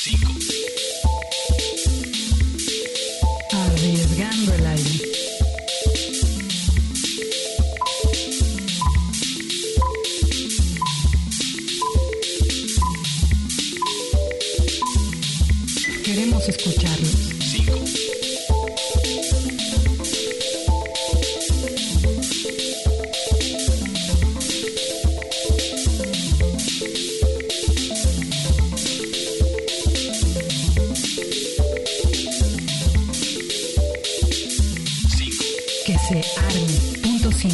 5. Arriesgando el aire. Queremos escucharlos. 5. Que se arme. Punto 5.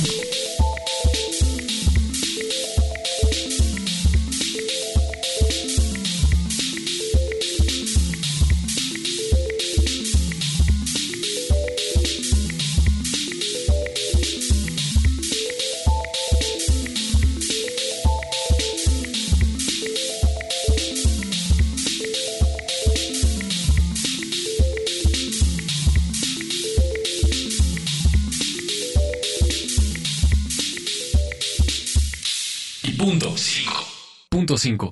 Punto 5. Punto 5.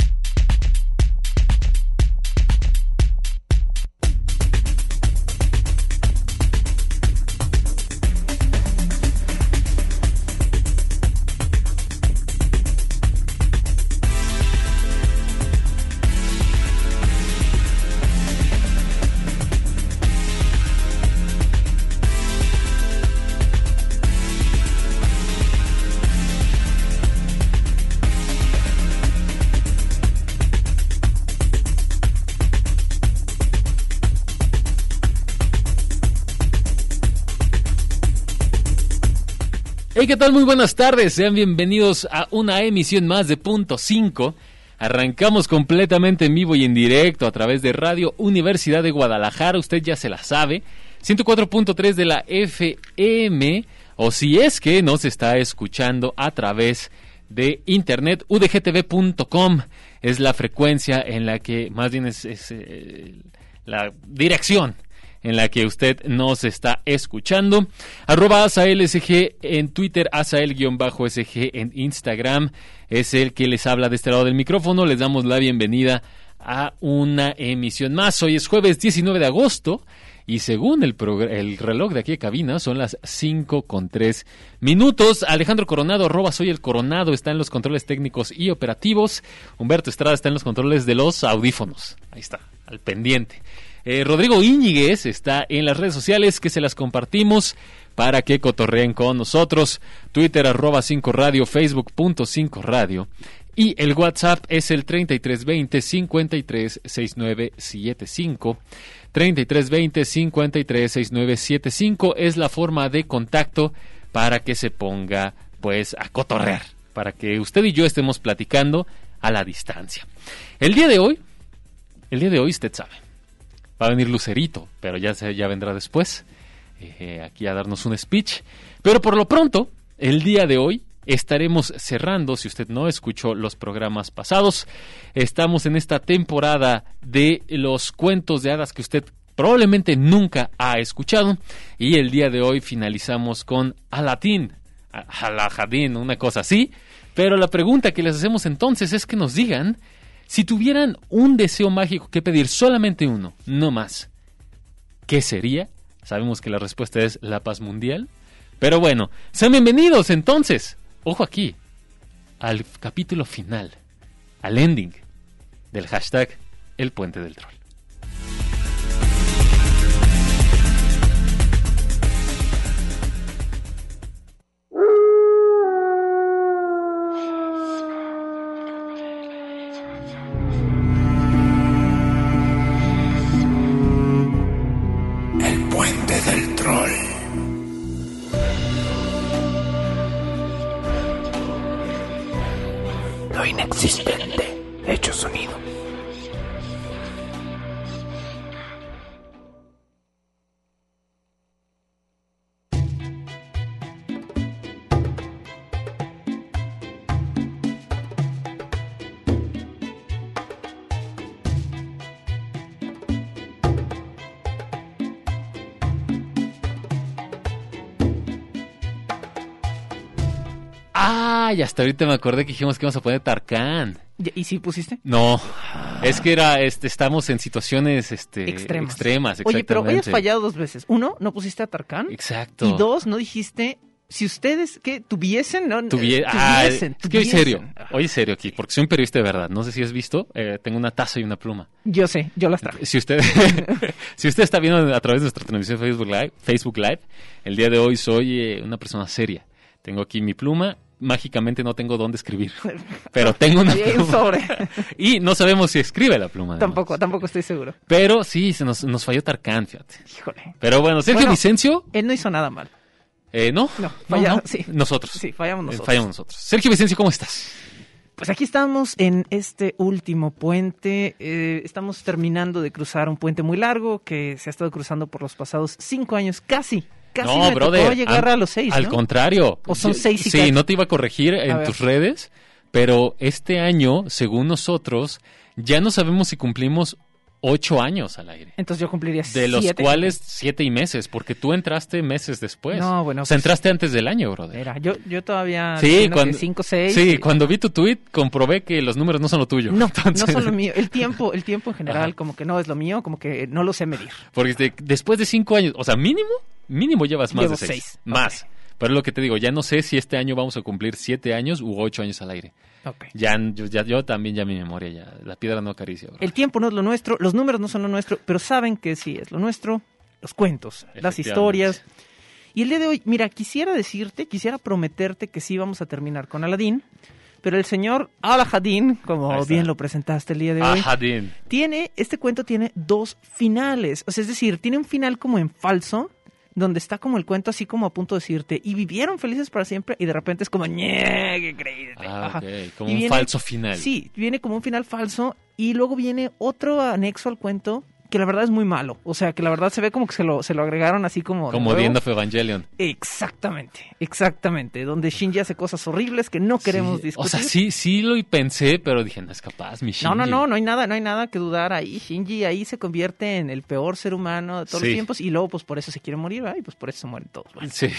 Hey, ¿qué tal? Muy buenas tardes, sean bienvenidos a una emisión más de Punto 5. Arrancamos completamente en vivo y en directo a través de Radio Universidad de Guadalajara, usted ya se la sabe, 104.3 de la FM, o si es que nos está escuchando a través de internet, udgtv.com es la frecuencia en la que, más bien es la dirección en la que usted nos está escuchando. @AsaelSG en Twitter, Asael_SG en Instagram. Es el que les habla de este lado del micrófono. Les damos la bienvenida a una emisión más. Hoy es jueves 19 de agosto y según el reloj de aquí de cabina son las 5:03 minutos. Alejandro Coronado, @SoyElCoronado, está en los controles técnicos y operativos. Humberto Estrada está en los controles de los audífonos. Ahí está, al pendiente. Rodrigo Íñiguez está en las redes sociales que se las compartimos para que cotorreen con nosotros. Twitter @5radio, Facebook.5radio. Y el WhatsApp es el 3320 536975. 3320 536975 es la forma de contacto para que se ponga pues a cotorrear, para que usted y yo estemos platicando a la distancia. El día de hoy usted sabe, va a venir Lucerito, pero ya vendrá después, aquí a darnos un speech. Pero por lo pronto, el día de hoy estaremos cerrando, si usted no escuchó los programas pasados, estamos en esta temporada de los cuentos de hadas que usted probablemente nunca ha escuchado, y el día de hoy finalizamos con Aladdin, una cosa así. Pero la pregunta que les hacemos entonces es que nos digan, si tuvieran un deseo mágico que pedir, solamente uno, no más, ¿qué sería? Sabemos que la respuesta es la paz mundial. Pero bueno, sean bienvenidos entonces, ojo aquí, al capítulo final, al ending del hashtag El Puente del Troll. Lo inexistente hecho sonido. Y hasta ahorita me acordé que dijimos que íbamos a poner Tarkan. ¿Y sí pusiste? No, es que estamos en situaciones extremas. Oye, pero hoy has exactamente. fallado 2 veces. 1, no pusiste a Tarkan. Exacto. Y 2, no dijiste, si ustedes, ¿qué? ¿Tuviesen? No, Es que hoy serio, aquí, porque soy un periodista de verdad. No sé si has visto, tengo una taza y una pluma. Yo sé, yo las traje. Si usted está viendo a través de nuestra transmisión Facebook Live, el día de hoy soy una persona seria. Tengo aquí mi pluma. Mágicamente no tengo dónde escribir, pero tengo una Ahí hay un pluma. sobre. Y no sabemos si escribe la pluma. además. Tampoco estoy seguro. Pero sí, nos falló Tarkan, fíjate. Híjole. Pero bueno, Sergio Vicencio, Él no hizo nada mal. no, sí. nosotros. Sí, fallamos nosotros. Fallamos nosotros. Sergio Vicencio, ¿cómo estás? Pues aquí estamos en este último puente. Estamos terminando de cruzar un puente muy largo que se ha estado cruzando por los pasados 5 años, casi No, me brother, tocó llegar a los 6, al ¿no? contrario. ¿O son 6 y Sí, cacho? no te iba a corregir A en ver. tus redes, pero este año, según nosotros, ya no sabemos si cumplimos 8 años al aire. Entonces yo cumpliría 7. De los cuales 7 y meses, porque tú entraste meses después. No, bueno, O sea, pues, entraste antes del año, brother. Mira, yo todavía... Sí, 5, 6... sí, cuando vi tu tweet comprobé que los números no son lo tuyo. No, Entonces, no son lo mío. El tiempo en general Ajá. como que no es lo mío, como que no lo sé medir. Porque después de 5 años, o sea, mínimo llevas más Llevo de 6. 6. Más. Ok. Pero es lo que te digo, ya no sé si este año vamos a cumplir 7 años u 8 años al aire. Ok. Yo también ya mi memoria, ya la piedra no acaricia. Bro. El tiempo no es lo nuestro, los números no son lo nuestro, pero saben que sí es lo nuestro, los cuentos, las Efectivamente. historias. Y el día de hoy, mira, quisiera prometerte que sí vamos a terminar con Aladín, pero el señor Alahadín, como Ahí está. bien lo presentaste el día de hoy, Ajadín. este cuento tiene 2 finales. O sea, es decir, tiene un final como en falso, donde está como el cuento así como a punto de decirte, y vivieron felices para siempre, y de repente es como, ¡ñe! ¡Qué creíste! Ajá. Ok, como Y un viene- falso final. Sí, viene como un final falso, y luego viene otro anexo al cuento, que la verdad es muy malo. O sea, que la verdad se ve como que se lo agregaron así como... de Como nuevo. The End of Evangelion. Exactamente. Donde Shinji hace cosas horribles que no queremos Sí, discutir. O sea, sí lo pensé, pero dije, no es capaz, mi Shinji. No hay nada que dudar ahí. Shinji ahí se convierte en el peor ser humano de todos Sí. los tiempos y luego pues por eso se quiere morir, ¿verdad? Y pues por eso se mueren todos. ¿verdad? Sí.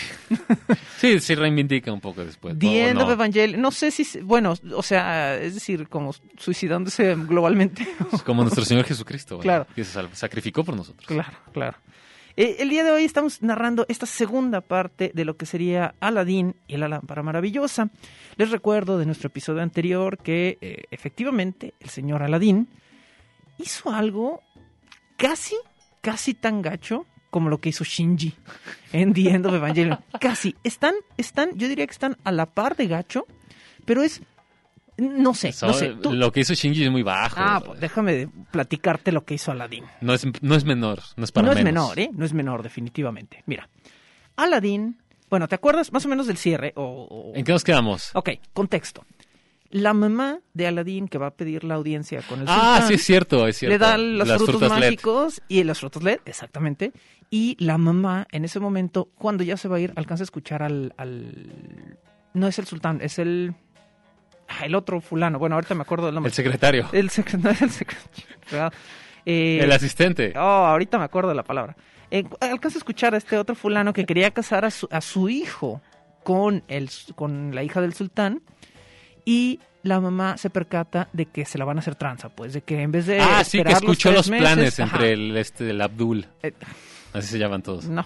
sí, reivindica un poco después. The ¿o End no? of Evangelion, no sé si, bueno, o sea, es decir, como suicidándose globalmente. Como nuestro Señor Jesucristo. ¿verdad? Claro. Que se sacrificó por nosotros. Claro. El día de hoy estamos narrando esta segunda parte de lo que sería Aladín y la lámpara maravillosa. Les recuerdo de nuestro episodio anterior que efectivamente el señor Aladín hizo algo casi tan gacho como lo que hizo Shinji en The End of Evangelion. Casi. Yo diría que están a la par de gacho, pero es... No sé. Tú- Lo que hizo Shinji es muy bajo. pues déjame platicarte lo que hizo Aladín. No es menor, no es para No menos. es menor, ¿eh? No es menor, definitivamente. Mira, Aladín, bueno, ¿te acuerdas más o menos del cierre? ¿En qué nos quedamos? Ok, contexto. La mamá de Aladín que va a pedir la audiencia con el sultán, Sí, es cierto. le da los Las frutos frutas LED. mágicos y los frutos LED, exactamente. Y la mamá, en ese momento, cuando ya se va a ir, alcanza a escuchar no es el sultán, es el otro fulano. Bueno, ahorita me acuerdo del nombre. El secretario. No es el secretario. El asistente. Ahorita me acuerdo de la palabra. Alcanza a escuchar a este otro fulano que quería casar a su hijo con la hija del sultán y la mamá se percata de que se la van a hacer tranza, pues, de que en vez de Sí, que esperar escuchó los 3 meses, planes ajá, entre el Abdul. Eh, Así se llaman todos. no.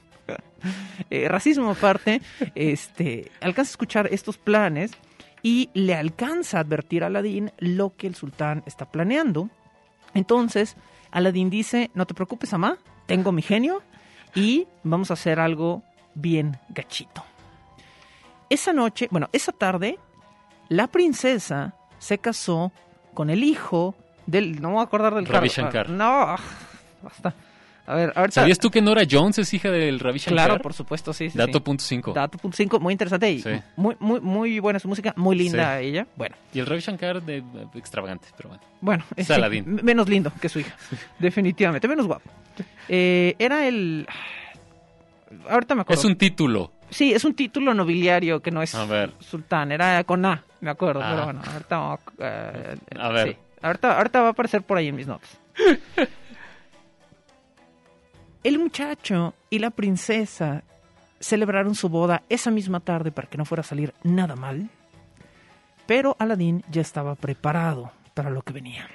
Racismo aparte, alcanza a escuchar estos planes y le alcanza a advertir a Aladín lo que el sultán está planeando. Entonces, Aladín dice, no te preocupes, mamá, tengo mi genio y vamos a hacer algo bien gachito. Esa tarde, la princesa se casó con el hijo no me voy a acordar del Ravi cargo. Shankar. No, basta. A ver, ahorita... ¿Sabías tú que Nora Jones es hija del Ravi Shankar? Claro, por supuesto, sí. Dato punto 5. Dato punto 5, muy interesante y Sí. muy buena su música, muy linda ella. Y el Ravi Shankar extravagante, pero bueno. Bueno, Es Aladín. menos lindo que su hija, definitivamente, menos guapo. Era ahorita me acuerdo. Es un título. Sí, es un título nobiliario que no es A ver. sultán, era con A, me acuerdo, Ah. pero bueno, ahorita... A ver. sí, ahorita va a aparecer por ahí en mis notas. El muchacho y la princesa celebraron su boda esa misma tarde para que no fuera a salir nada mal, pero Aladín ya estaba preparado para lo que venía.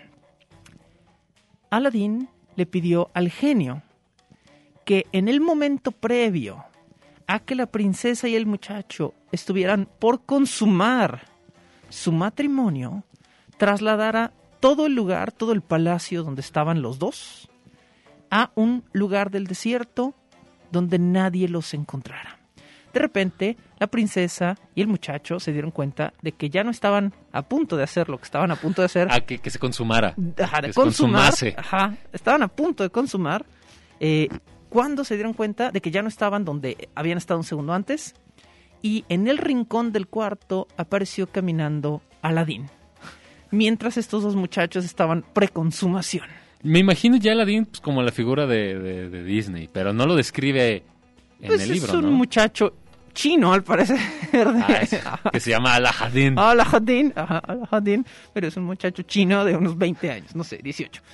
Aladín le pidió al genio que en el momento previo a que la princesa y el muchacho estuvieran por consumar su matrimonio, trasladara todo el lugar, todo el palacio donde estaban los dos, a un lugar del desierto donde nadie los encontrara. De repente, la princesa y el muchacho se dieron cuenta de que ya no estaban a punto de hacer lo que estaban a punto de hacer. Que se consumara. Ajá, de que se consumar. consumase. Ajá, estaban a punto de consumar. Cuando se dieron cuenta de que ya no estaban donde habían estado un segundo antes, y en el rincón del cuarto apareció caminando Aladín, mientras estos dos muchachos estaban preconsumación. Me imagino ya Aladín pues, como la figura de Disney, pero no lo describe en Pues el libro, es un ¿no? muchacho chino, al parecer. Que se llama Alahadin. Alahadin, ajá, Alahadin, pero es un muchacho chino de unos 20 años, no sé, 18.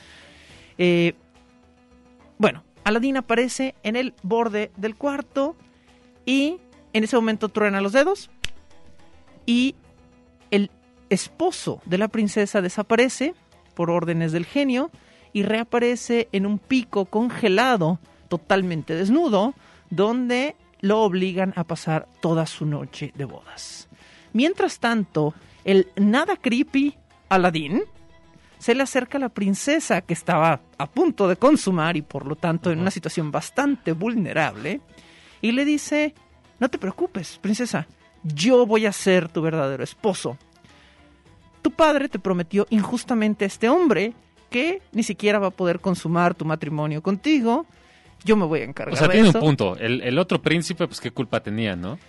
Bueno, Aladín aparece en el borde del cuarto y en ese momento truena los dedos y el esposo de la princesa desaparece por órdenes del genio y reaparece en un pico congelado, totalmente desnudo, donde lo obligan a pasar toda su noche de bodas. Mientras tanto, el nada creepy Aladín se le acerca a la princesa que estaba a punto de consumar y por lo tanto en una situación bastante vulnerable y le dice: no te preocupes, princesa, yo voy a ser tu verdadero esposo. Tu padre te prometió injustamente a este hombre que ni siquiera va a poder consumar tu matrimonio contigo. Yo me voy a encargar de eso. O sea, tiene un punto. El otro príncipe, pues qué culpa tenía, ¿no?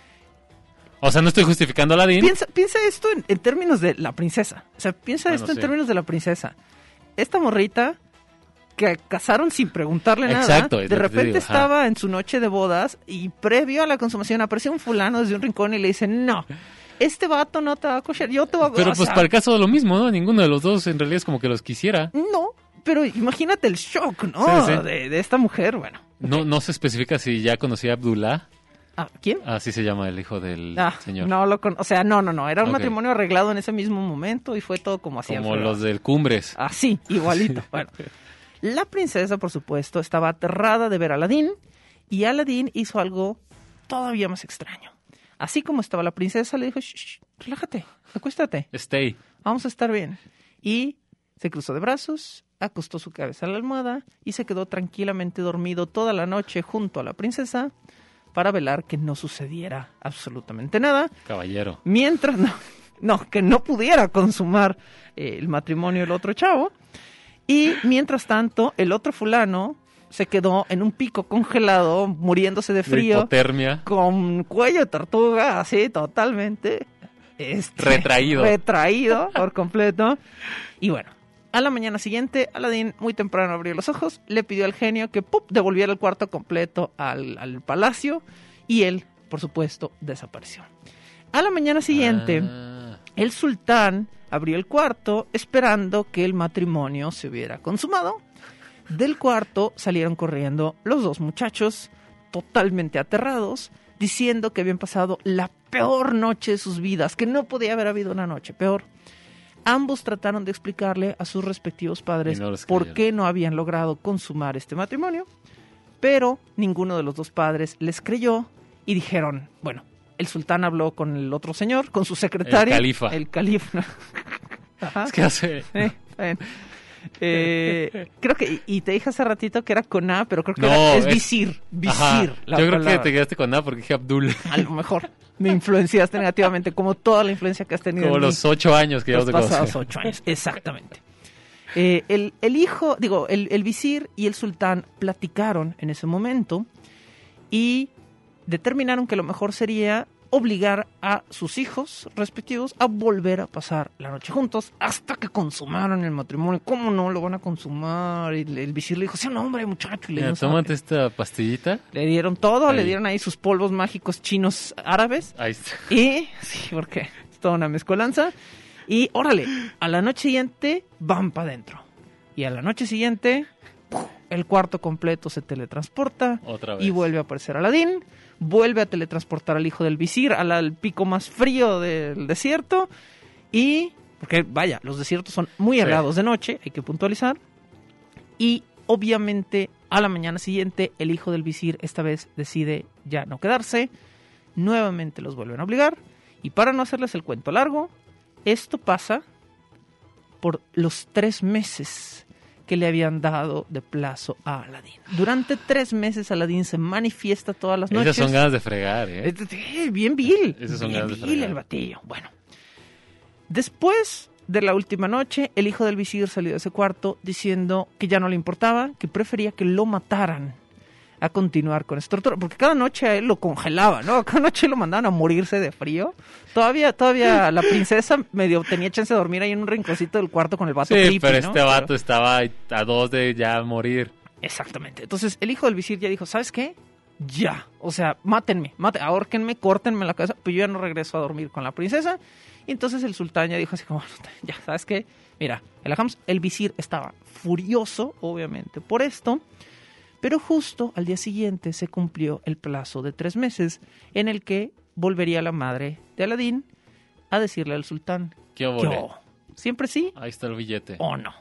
O sea, no estoy justificando a Aladín. Piensa esto en términos de la princesa. O sea, piensa esto en términos de la princesa. Esta morrita que casaron sin preguntarle nada. Exacto, de repente estaba en su noche de bodas y previo a la consumación apareció un fulano desde un rincón y le dice: no, este vato no te va a coger, yo te voy a... Pero pues para el caso de lo mismo, ¿no? Ninguno de los dos en realidad es como que los quisiera. No, pero imagínate el shock, ¿no? Sí. De esta mujer, bueno. No se especifica si ya conocía a Abdullah. ¿Quién? Así se llama el hijo del señor. No, o sea, no. Era un matrimonio arreglado en ese mismo momento y fue todo como así. Como los del Cumbres. Así, igualito. Bueno, la princesa, por supuesto, estaba aterrada de ver a Aladín y Aladín hizo algo todavía más extraño. Así como estaba la princesa, le dijo: shh, relájate, acuéstate. Stay. Vamos a estar bien. Y se cruzó de brazos, acostó su cabeza a la almohada y se quedó tranquilamente dormido toda la noche junto a la princesa para velar que no sucediera absolutamente nada. Caballero. Mientras que no pudiera consumar el matrimonio del otro chavo. Y mientras tanto, el otro fulano se quedó en un pico congelado, muriéndose de frío. De hipotermia. Con cuello de tortuga, así, totalmente. Retraído por completo. Y bueno, a la mañana siguiente, Aladín muy temprano abrió los ojos, le pidió al genio que devolviera el cuarto completo al palacio y él, por supuesto, desapareció. A la mañana siguiente, el sultán abrió el cuarto esperando que el matrimonio se hubiera consumado. Del cuarto salieron corriendo los dos muchachos, totalmente aterrados, diciendo que habían pasado la peor noche de sus vidas, que no podía haber habido una noche peor. Ambos trataron de explicarle a sus respectivos padres por qué no habían logrado consumar este matrimonio, pero ninguno de los dos padres les creyó y dijeron: bueno, el sultán habló con el otro señor, con su secretario. El califa. Ajá. Es que hace... creo que, y te dije hace ratito que era con A, pero creo que es visir. Visir. Yo creo que te quedaste con A porque dije Abdul. A lo mejor me influenciaste negativamente, como toda la influencia que has tenido. Como en los 8 años que ya los pasados 8 años, exactamente. El visir y el sultán platicaron en ese momento y determinaron que lo mejor sería obligar a sus hijos respectivos a volver a pasar la noche juntos hasta que consumaran el matrimonio. ¿Cómo no lo van a consumar? Y el visir le dijo: sí, no, hombre, muchacho. Tómate esta pastillita. Le dieron todo, le dieron ahí sus polvos mágicos chinos árabes. Ahí está. Y, sí, porque es toda una mezcolanza. Y, órale, a la noche siguiente van para adentro. Y a la noche siguiente, el cuarto completo se teletransporta Otra vez. y vuelve a aparecer Aladín, vuelve a teletransportar al hijo del visir al pico más frío del desierto y, porque vaya, los desiertos son muy helados de noche, hay que puntualizar, y obviamente a la mañana siguiente el hijo del visir esta vez decide ya no quedarse, nuevamente los vuelven a obligar y para no hacerles el cuento largo, esto pasa por los 3 meses que le habían dado de plazo a Aladín. Durante 3 meses Aladín se manifiesta todas las noches. Esas son ganas de fregar, ¿eh? Bien vil. Esas son bien ganas de vil fregar. el batillo. Bueno. Después de la última noche, el hijo del visir salió de ese cuarto diciendo que ya no le importaba, que prefería que lo mataran a continuar con esta tortura, porque cada noche a él lo congelaban, ¿no? Cada noche lo mandaban a morirse de frío. Todavía la princesa medio tenía chance de dormir ahí en un rinconcito del cuarto con el vato Sí, creepy, pero ¿no? este vato estaba a 2 de ya morir. Exactamente. Entonces, el hijo del visir ya dijo, ¿sabes qué? Ya. O sea, mátenme, ahórquenme, córtenme la cabeza, pues yo ya no regreso a dormir con la princesa. Y entonces el sultán ya dijo así como, ya, ¿sabes qué? Mira, el visir estaba furioso, obviamente, por esto. Pero justo al día siguiente se cumplió el plazo de 3 meses en el que volvería la madre de Aladín a decirle al sultán, ¿Qué óvole? "Yo, siempre sí Ahí está el billete. o no".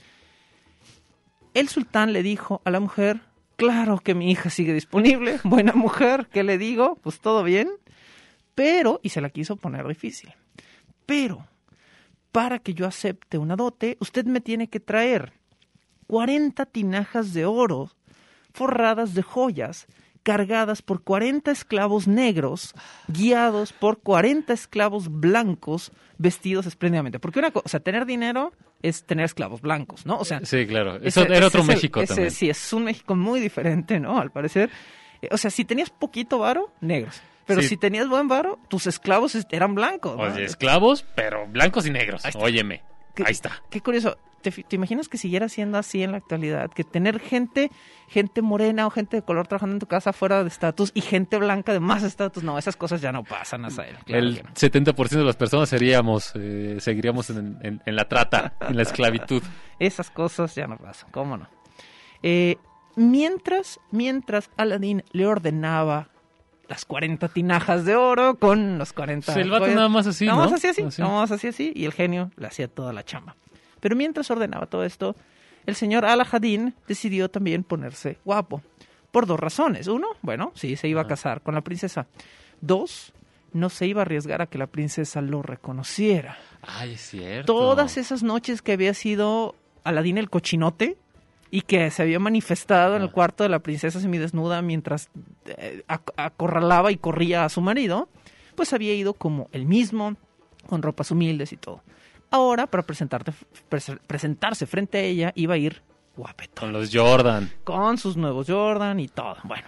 El sultán le dijo a la mujer, claro que mi hija sigue disponible, buena mujer, ¿qué le digo? Pues todo bien, pero, y se la quiso poner difícil, pero para que yo acepte una dote, usted me tiene que traer 40 tinajas de oro forradas de joyas, cargadas por 40 esclavos negros, guiados por 40 esclavos blancos, vestidos espléndidamente. Porque una cosa, o sea, tener dinero es tener esclavos blancos, ¿no? O sea, Sí, claro. Eso era otro México también. Sí, es un México muy diferente, ¿no? Al parecer. O sea, si tenías poquito varo, negros. Pero Sí. si tenías buen varo, tus esclavos eran blancos, ¿no? Oye, esclavos, pero blancos y negros. Ahí está. Óyeme, Qué- ahí está. Qué curioso. ¿Te imaginas que siguiera siendo así en la actualidad? Que tener gente morena o gente de color trabajando en tu casa fuera de estatus y gente blanca de más estatus. No, esas cosas ya no pasan, Azael. Claro El que no. 70% de las personas seguiríamos en la trata, en la esclavitud. Esas cosas ya no pasan, ¿cómo no? Mientras Aladín le ordenaba las 40 tinajas de oro con los 40... Sí, el vato joyas. nada más así, Nada ¿no? más así, Así. nada más así, y el genio le hacía toda la chamba. Pero mientras ordenaba todo esto, el señor Alahadín decidió también ponerse guapo. Por 2 razones. 1, bueno, sí, se iba a casar con la princesa. 2, no se iba a arriesgar a que la princesa lo reconociera. Ay, es cierto. Todas esas noches que había sido Aladín el cochinote y que se había manifestado en el cuarto de la princesa semidesnuda mientras acorralaba y corría a su marido, pues había ido como él mismo, con ropas humildes y todo. Ahora, para presentarse frente a ella, iba a ir guapetón, Con los Jordan. con sus nuevos Jordan y todo. Bueno,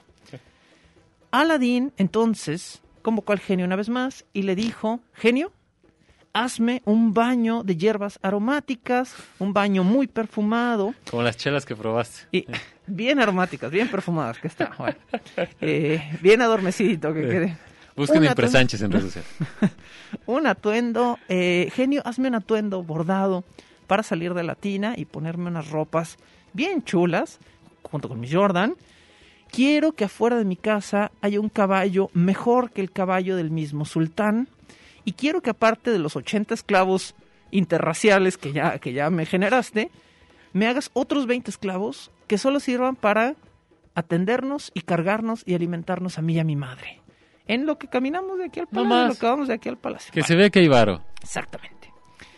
Aladín entonces convocó al genio una vez más y le dijo, genio, hazme un baño de hierbas aromáticas, un baño muy perfumado, Como las chelas que probaste. y bien aromáticas, bien perfumadas que está, bueno, bien adormecidito que quede. Busquen Un Impres atuendo- Sánchez en redes sociales. Un atuendo, genio, hazme un atuendo bordado para salir de la tina y ponerme unas ropas bien chulas, junto con mi Jordan. Quiero que afuera de mi casa haya un caballo mejor que el caballo del mismo sultán. Y quiero que aparte de los 80 esclavos interraciales que ya me generaste, me hagas otros 20 esclavos que solo sirvan para atendernos y cargarnos y alimentarnos a mí y a mi madre. En lo que caminamos de aquí al No palacio, en más. lo que vamos de aquí al palacio. Que Bueno, se ve que hay varo. exactamente.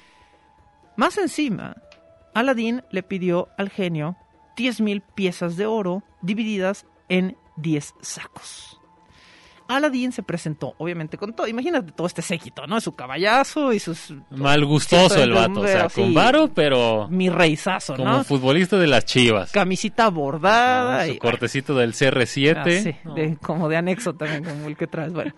Más encima, Aladín le pidió al genio 10,000 piezas de oro divididas en 10 sacos. Aladín se presentó, obviamente, con todo. Imagínate todo este séquito, ¿no? Su caballazo y sus... Mal gustoso el vato. O sea, así, con varo, pero mi reizazo, como ¿no? futbolista de las Chivas. Camisita bordada. Su y, cortecito del CR7. Ah, sí, como de anexo también, como el que traes. Bueno,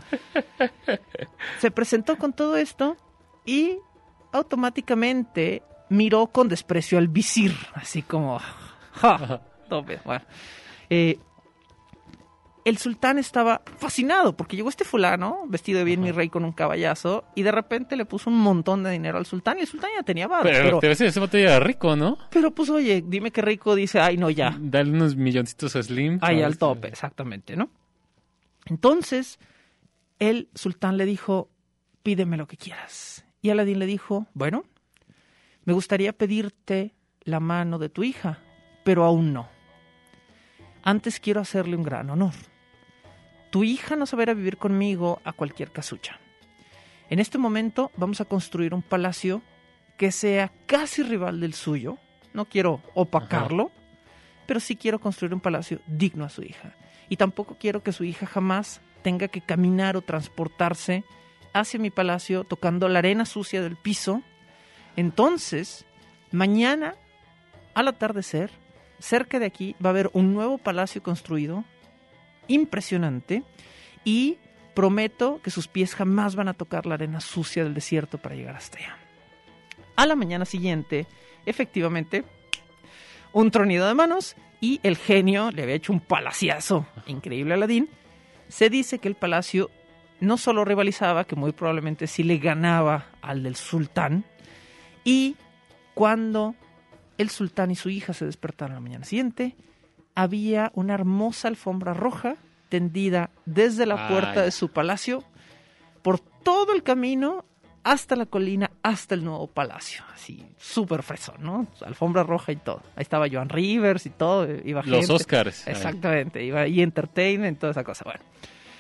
se presentó con todo esto y automáticamente miró con desprecio al visir, así como, ¡ja! Tope. Bueno, el sultán estaba fascinado porque llegó este fulano, vestido de bien mi rey con un caballazo, y de repente le puso un montón de dinero al sultán, y el sultán ya tenía varo. Pero te ves, ese vato ya era rico, ¿no? Pero pues, oye, dime qué rico, dice, ay, no, ya. Dale unos milloncitos a Slim. Ahí ¿sabes? al tope, exactamente, ¿no? Entonces, el sultán le dijo, pídeme lo que quieras. Y Aladín le dijo, bueno, me gustaría pedirte la mano de tu hija, pero aún no. Antes quiero hacerle un gran honor. Tu hija no se va a ir a vivir conmigo a cualquier casucha. En este momento vamos a construir un palacio que sea casi rival del suyo. No quiero opacarlo, pero sí quiero construir un palacio digno a su hija. Y tampoco quiero que su hija jamás tenga que caminar o transportarse hacia mi palacio tocando la arena sucia del piso. Entonces, mañana, al atardecer, cerca de aquí va a haber un nuevo palacio construido, impresionante, y prometo que sus pies jamás van a tocar la arena sucia del desierto para llegar hasta allá. A la mañana siguiente, efectivamente, un tronido de manos y el genio le había hecho un palaciazo increíble a Aladín. Se dice que el palacio no solo rivalizaba, que muy probablemente sí le ganaba al del sultán, y cuando el sultán y su hija se despertaron la mañana siguiente, había una hermosa alfombra roja tendida desde la puerta de su palacio por todo el camino hasta la colina, hasta el nuevo palacio. Así, súper fresón, ¿no? Alfombra roja y todo. Ahí estaba Joan Rivers y todo. Iba Los gente. Oscars. Exactamente. Iba y Entertainment, toda esa cosa. Bueno.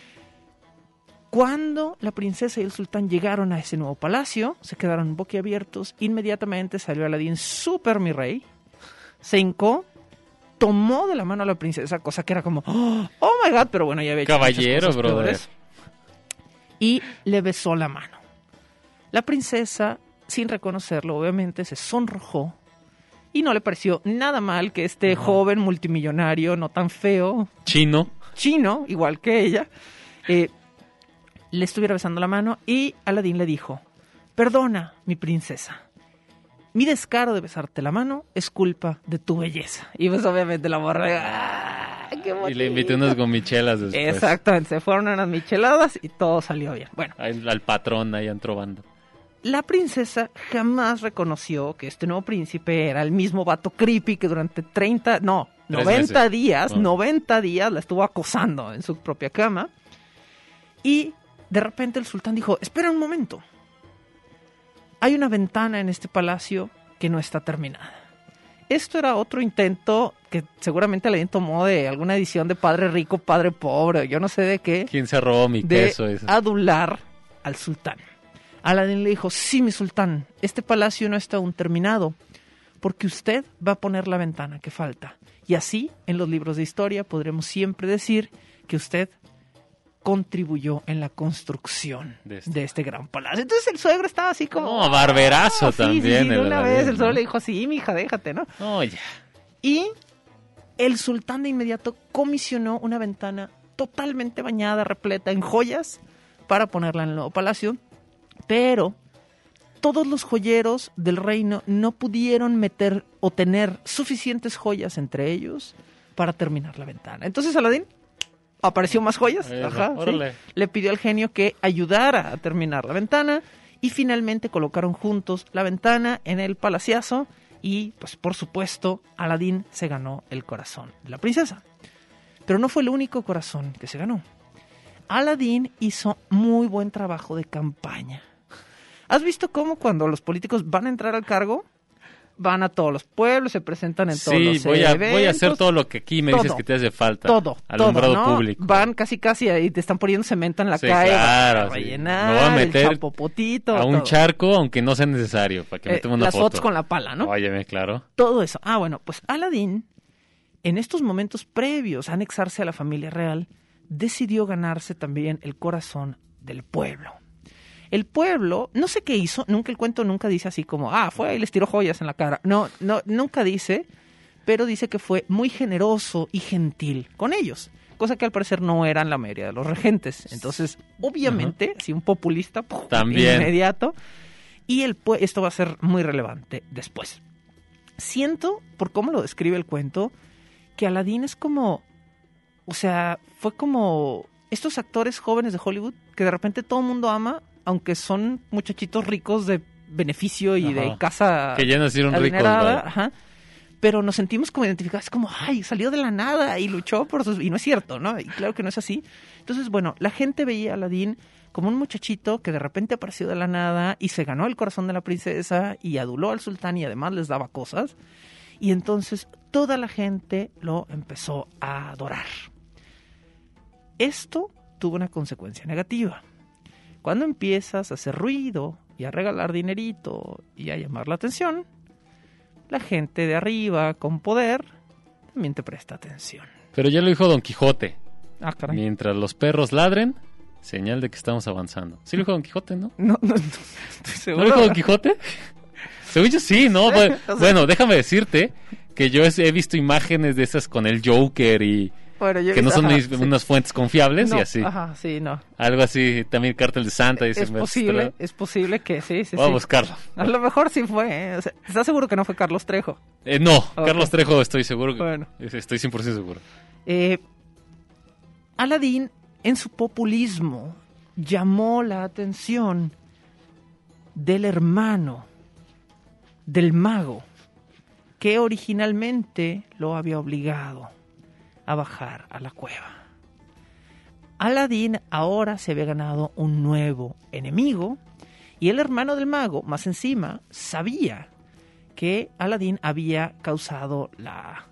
Cuando la princesa y el sultán llegaron a ese nuevo palacio, se quedaron boquiabiertos. Inmediatamente salió Aladín, súper mi rey, se hincó, tomó de la mano a la princesa, cosa que era como, oh my God, pero bueno, ya había hecho Caballero, muchas cosas brother. peores, y le besó la mano. La princesa, sin reconocerlo, obviamente, se sonrojó y no le pareció nada mal que este joven multimillonario, no tan feo, Chino. igual que ella, le estuviera besando la mano, y Aladín le dijo, perdona, mi princesa, mi descaro de besarte la mano es culpa de tu belleza. Y pues obviamente la morra, qué bonito. Y le invité unas gomichelas después. Exactamente, se fueron unas micheladas y todo salió bien. Bueno, Al patrón ahí entrobando. la princesa jamás reconoció que este nuevo príncipe era el mismo vato creepy que durante 90 días, 90 días la estuvo acosando en su propia cama. Y de repente el sultán dijo, espera un momento. Hay una ventana en este palacio que no está terminada. Esto era otro intento que seguramente Aladín tomó de alguna edición de Padre Rico, Padre Pobre, yo no sé de qué. ¿Quién se robó mi De queso? Eso. adular al sultán. Aladín le dijo, sí, mi sultán, este palacio no está aún terminado, porque usted va a poner la ventana que falta. Y así, en los libros de historia, podremos siempre decir que usted contribuyó en la construcción de este gran palacio. Entonces el suegro estaba así como... No, barberazo también. Sí, de una vez el suegro ¿no? le dijo, sí, mija, déjate, ¿no? No, ya. Y el sultán de inmediato comisionó una ventana totalmente bañada, repleta en joyas, para ponerla en el nuevo palacio, pero todos los joyeros del reino no pudieron meter o tener suficientes joyas entre ellos para terminar la ventana. Entonces Aladín apareció más joyas, ¿sí? Le pidió al genio que ayudara a terminar la ventana y finalmente colocaron juntos la ventana en el palaciazo y, pues por supuesto, Aladín se ganó el corazón de la princesa. Pero no fue el único corazón que se ganó. Aladín hizo muy buen trabajo de campaña. ¿Has visto cómo cuando los políticos van a entrar al cargo, van a todos los pueblos, se presentan en todos los eventos? Voy a hacer todo lo que aquí me dices que te hace falta. Alumbrado ¿no? público. Van casi ahí, te están poniendo cemento en la calle. Claro, para rellenar, me voy a meter el chapopotito, a un todo. charco, aunque no sea necesario, para que me tome una las foto. fotos con la pala, ¿no? Óyeme, claro. Todo eso. Ah, bueno, pues Aladín, en estos momentos previos a anexarse a la familia real, decidió ganarse también el corazón del pueblo. El pueblo, no sé qué hizo, el cuento nunca dice así como, fue y les tiró joyas en la cara. No, nunca dice, pero dice que fue muy generoso y gentil con ellos, cosa que al parecer no eran la mayoría de los regentes. Entonces, obviamente, si un populista, también inmediato, y esto va a ser muy relevante después. Siento, por cómo lo describe el cuento, que Aladín es como o sea, fue como estos actores jóvenes de Hollywood que de repente todo el mundo ama, aunque son muchachitos ricos de beneficio y de casa que ya nacieron ricos, adinerada, ajá, pero nos sentimos como identificados, como, ay, salió de la nada y luchó por sus... Y no es cierto, ¿no? Y claro que no es así. Entonces, bueno, la gente veía a Aladín como un muchachito que de repente apareció de la nada y se ganó el corazón de la princesa y aduló al sultán y además les daba cosas. Y entonces toda la gente lo empezó a adorar. Esto tuvo una consecuencia negativa. Cuando empiezas a hacer ruido y a regalar dinerito y a llamar la atención, la gente de arriba con poder también te presta atención. Pero ya lo dijo Don Quijote. Ah, caray. Mientras los perros ladren, señal de que estamos avanzando. ¿Sí lo dijo Don Quijote, no? No, estoy seguro. ¿No lo dijo Don Quijote? Según yo sí, ¿no? Bueno, déjame decirte que yo he visto imágenes de esas con el Joker y... Bueno, que no son unas fuentes confiables no, y así. Ajá, sí, no. Algo así, también Cártel de Santa. Dice, es posible que sí. Voy a buscarlo. A lo mejor sí fue, ¿eh? O sea, ¿estás seguro que no fue Carlos Trejo? No, Okay. Carlos Trejo estoy seguro. Bueno. Estoy 100% seguro. Aladín, en su populismo, llamó la atención del hermano del mago que originalmente lo había obligado a bajar a la cueva. Aladín ahora se había ganado un nuevo enemigo y el hermano del mago, más encima, sabía que Aladín había causado la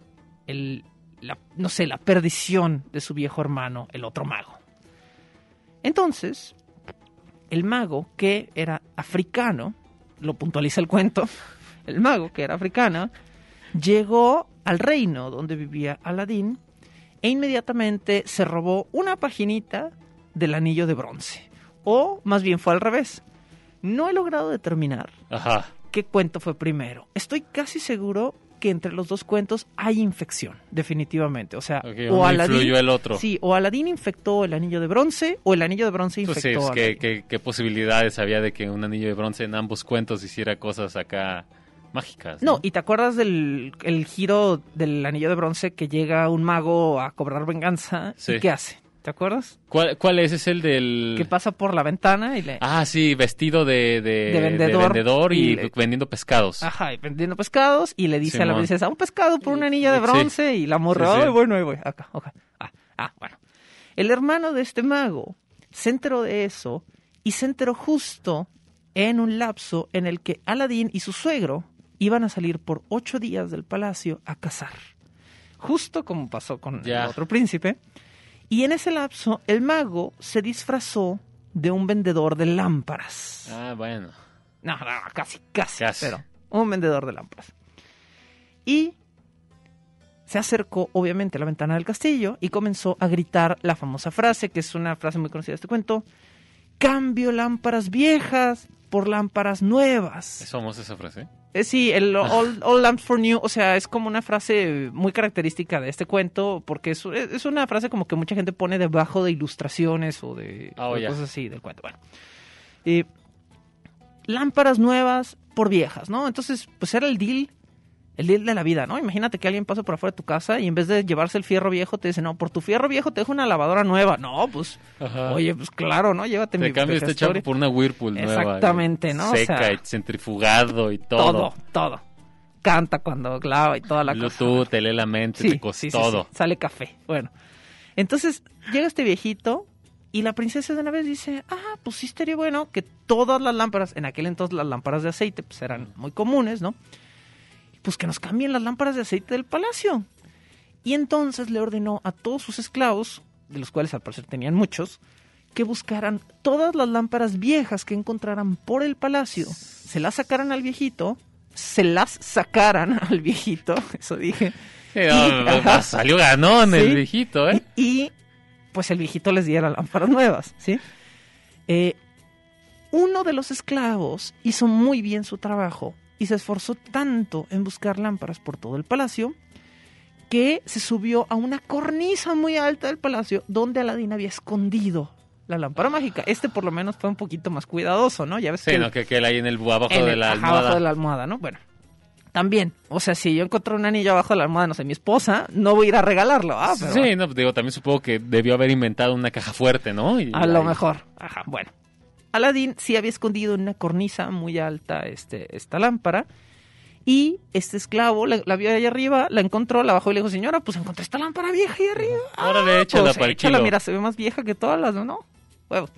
perdición de su viejo hermano, el otro mago. Entonces, el mago, que era africano, lo puntualiza el cuento, el mago, que era africano, llegó al reino donde vivía Aladín e inmediatamente se robó una paginita del anillo de bronce. O más bien fue al revés. No he logrado determinar qué cuento fue primero. Estoy casi seguro que entre los dos cuentos hay infección, definitivamente. O sea, o Aladín influyó el otro. Sí, o Aladín infectó el anillo de bronce o el anillo de bronce infectó a Aladín. ¿Qué posibilidades había de que un anillo de bronce en ambos cuentos hiciera cosas acá mágicas? No, ¿y te acuerdas del giro del anillo de bronce que llega un mago a cobrar venganza? Sí. ¿Y qué hace? ¿Te acuerdas? ¿Cuál es? Es el del... que pasa por la ventana y le... Ah, sí, vestido de vendedor y vendiendo pescados. Ajá, y vendiendo pescados y le dice a la princesa, un pescado por un anillo de bronce, y la morra, ay, bueno, ahí voy, acá. Bueno. El hermano de este mago se enteró de eso y se enteró justo en un lapso en el que Aladín y su suegro iban a salir por 8 días del palacio a cazar. Justo como pasó con el otro príncipe. Y en ese lapso, el mago se disfrazó de un vendedor de lámparas. Ah, bueno. No, casi. Pero un vendedor de lámparas. Y se acercó, obviamente, a la ventana del castillo y comenzó a gritar la famosa frase, que es una frase muy conocida de este cuento: cambio lámparas viejas por lámparas nuevas. ¿Es famosa esa frase? Sí, el all lamps for new, o sea, es como una frase muy característica de este cuento, porque es una frase como que mucha gente pone debajo de ilustraciones o de cosas así del cuento. Bueno, lámparas nuevas por viejas, ¿no? Entonces, pues era el deal de la vida, ¿no? Imagínate que alguien pasa por afuera de tu casa y en vez de llevarse el fierro viejo te dice, no, por tu fierro viejo te dejo una lavadora nueva. No, pues, oye, pues claro, ¿no? Llévate mi... Te cambio este chapo por una Whirlpool nueva. Exactamente, ¿no? Seca, o sea, y centrifugado y todo. Todo. Canta cuando clava y toda la cosa. Bluetooth, te lee la mente, todo. Sí. Sale café. Bueno, entonces llega este viejito y la princesa de una vez dice, pues sí estaría bueno que todas las lámparas, en aquel entonces las lámparas de aceite pues eran muy comunes, ¿no? Pues que nos cambien las lámparas de aceite del palacio. Y entonces le ordenó a todos sus esclavos, de los cuales al parecer tenían muchos, que buscaran todas las lámparas viejas que encontraran por el palacio, se las sacaran al viejito, eso dije. Salió ganón el viejito, ¿eh? Y pues el viejito les diera lámparas nuevas, ¿sí? Uno de los esclavos hizo muy bien su trabajo y se esforzó tanto en buscar lámparas por todo el palacio que se subió a una cornisa muy alta del palacio donde Aladín había escondido la lámpara mágica. Por lo menos fue un poquito más cuidadoso, ¿no? Ya ves que él ahí abajo de la almohada. Abajo de la almohada, ¿no? Bueno, También, o sea, si yo encontré un anillo abajo de la almohada, no sé, mi esposa, no voy a ir a regalarlo. Pero Sí, no, digo, también supongo que debió haber inventado una caja fuerte, ¿no? a lo mejor. Ajá, bueno. Aladín sí había escondido en una cornisa muy alta esta lámpara. Y este esclavo la vio ahí arriba, la encontró, la bajó y le dijo, señora, pues encontré esta lámpara vieja ahí arriba. Órale, échala pues, para el échala, kilo. mira, se ve más vieja que todas las, ¿no? Huevos.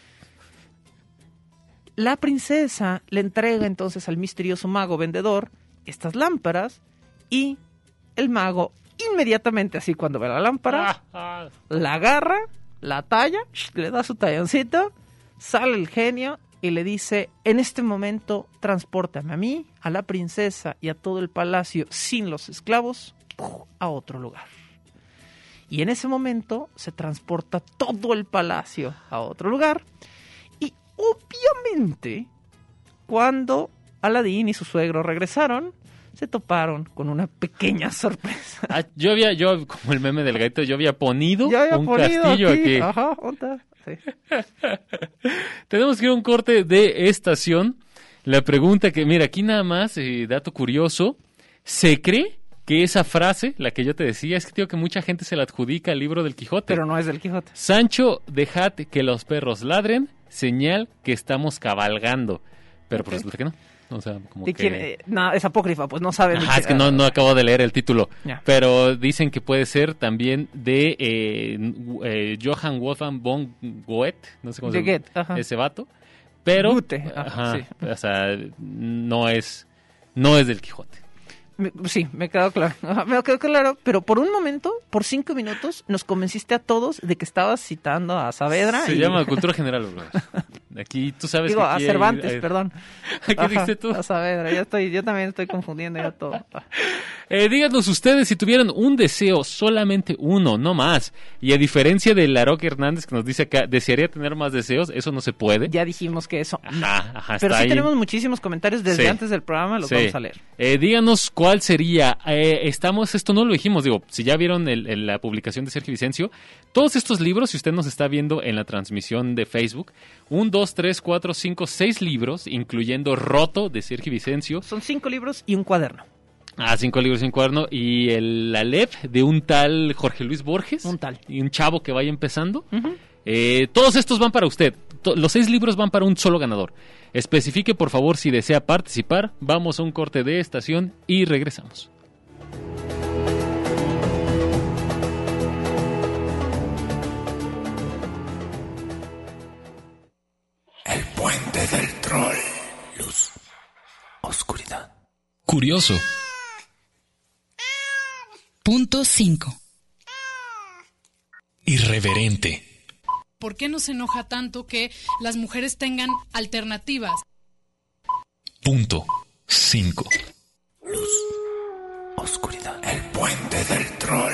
La princesa le entrega entonces al misterioso mago vendedor estas lámparas y el mago inmediatamente, así cuando ve la lámpara, la agarra, la talla, le da su talloncito, sale el genio y le dice, en este momento transpórtame a mí, a la princesa y a todo el palacio sin los esclavos a otro lugar. Y en ese momento se transporta todo el palacio a otro lugar. Y obviamente, cuando Aladín y su suegro regresaron, se toparon con una pequeña sorpresa. Yo, como el meme del gato, yo había ponido Ya un castillo aquí. Ajá, ¿dónde está? Sí. Tenemos que ir a un corte de estación. La pregunta que, mira, aquí nada más, dato curioso, ¿se cree que esa frase, la que yo te decía, es que digo que mucha gente se la adjudica al libro del Quijote? Pero no es del Quijote. Sancho, dejad que los perros ladren, señal que estamos cabalgando. Pero pues resulta que no. O sea, como que... No, es apócrifa, pues no saben. Ajá, es que no acabo de leer el título. Ya. Pero dicen que puede ser también de Johann Wolfgang von Goethe, no sé cómo se llama ese vato. Pero, Goethe, ajá, sí. O sea, no es del Quijote. Sí, me quedó claro. Me quedó claro, pero por un momento, por 5 minutos, nos convenciste a todos de que estabas citando a Saavedra. Se llama Cultura General, bro. Aquí tú sabes Digo, que a aquí Cervantes, perdón. ¿Qué dijiste tú? A Saavedra, yo también estoy confundiendo ya todo. Díganos ustedes si tuvieran un deseo, solamente uno, no más. Y a diferencia de Laroc Hernández que nos dice acá, desearía tener más deseos, eso no se puede. Ya dijimos que eso. Ajá, pero está sí ahí. tenemos muchísimos comentarios desde antes del programa, los vamos a leer. Díganos cuál sería. Esto no lo dijimos, digo, si ya vieron la publicación de Sergio Vicencio, todos estos libros, si usted nos está viendo en la transmisión de Facebook, 1, 2, 3, 4, 5, 6 libros, incluyendo Roto de Sergio Vicencio. Son 5 libros y un cuaderno. 5 libros y un cuaderno. Y el Aleph de un tal Jorge Luis Borges. Un tal. Y un chavo que vaya empezando. Uh-huh. Todos estos van para usted. Los 6 libros van para un solo ganador. Especifique, por favor, si desea participar. Vamos a un corte de estación y regresamos. El puente del troll. Luz. Oscuridad. Curioso. Punto 5. Irreverente. ¿Por qué nos enoja tanto que las mujeres tengan alternativas? Punto 5. Luz. Oscuridad. El puente del troll.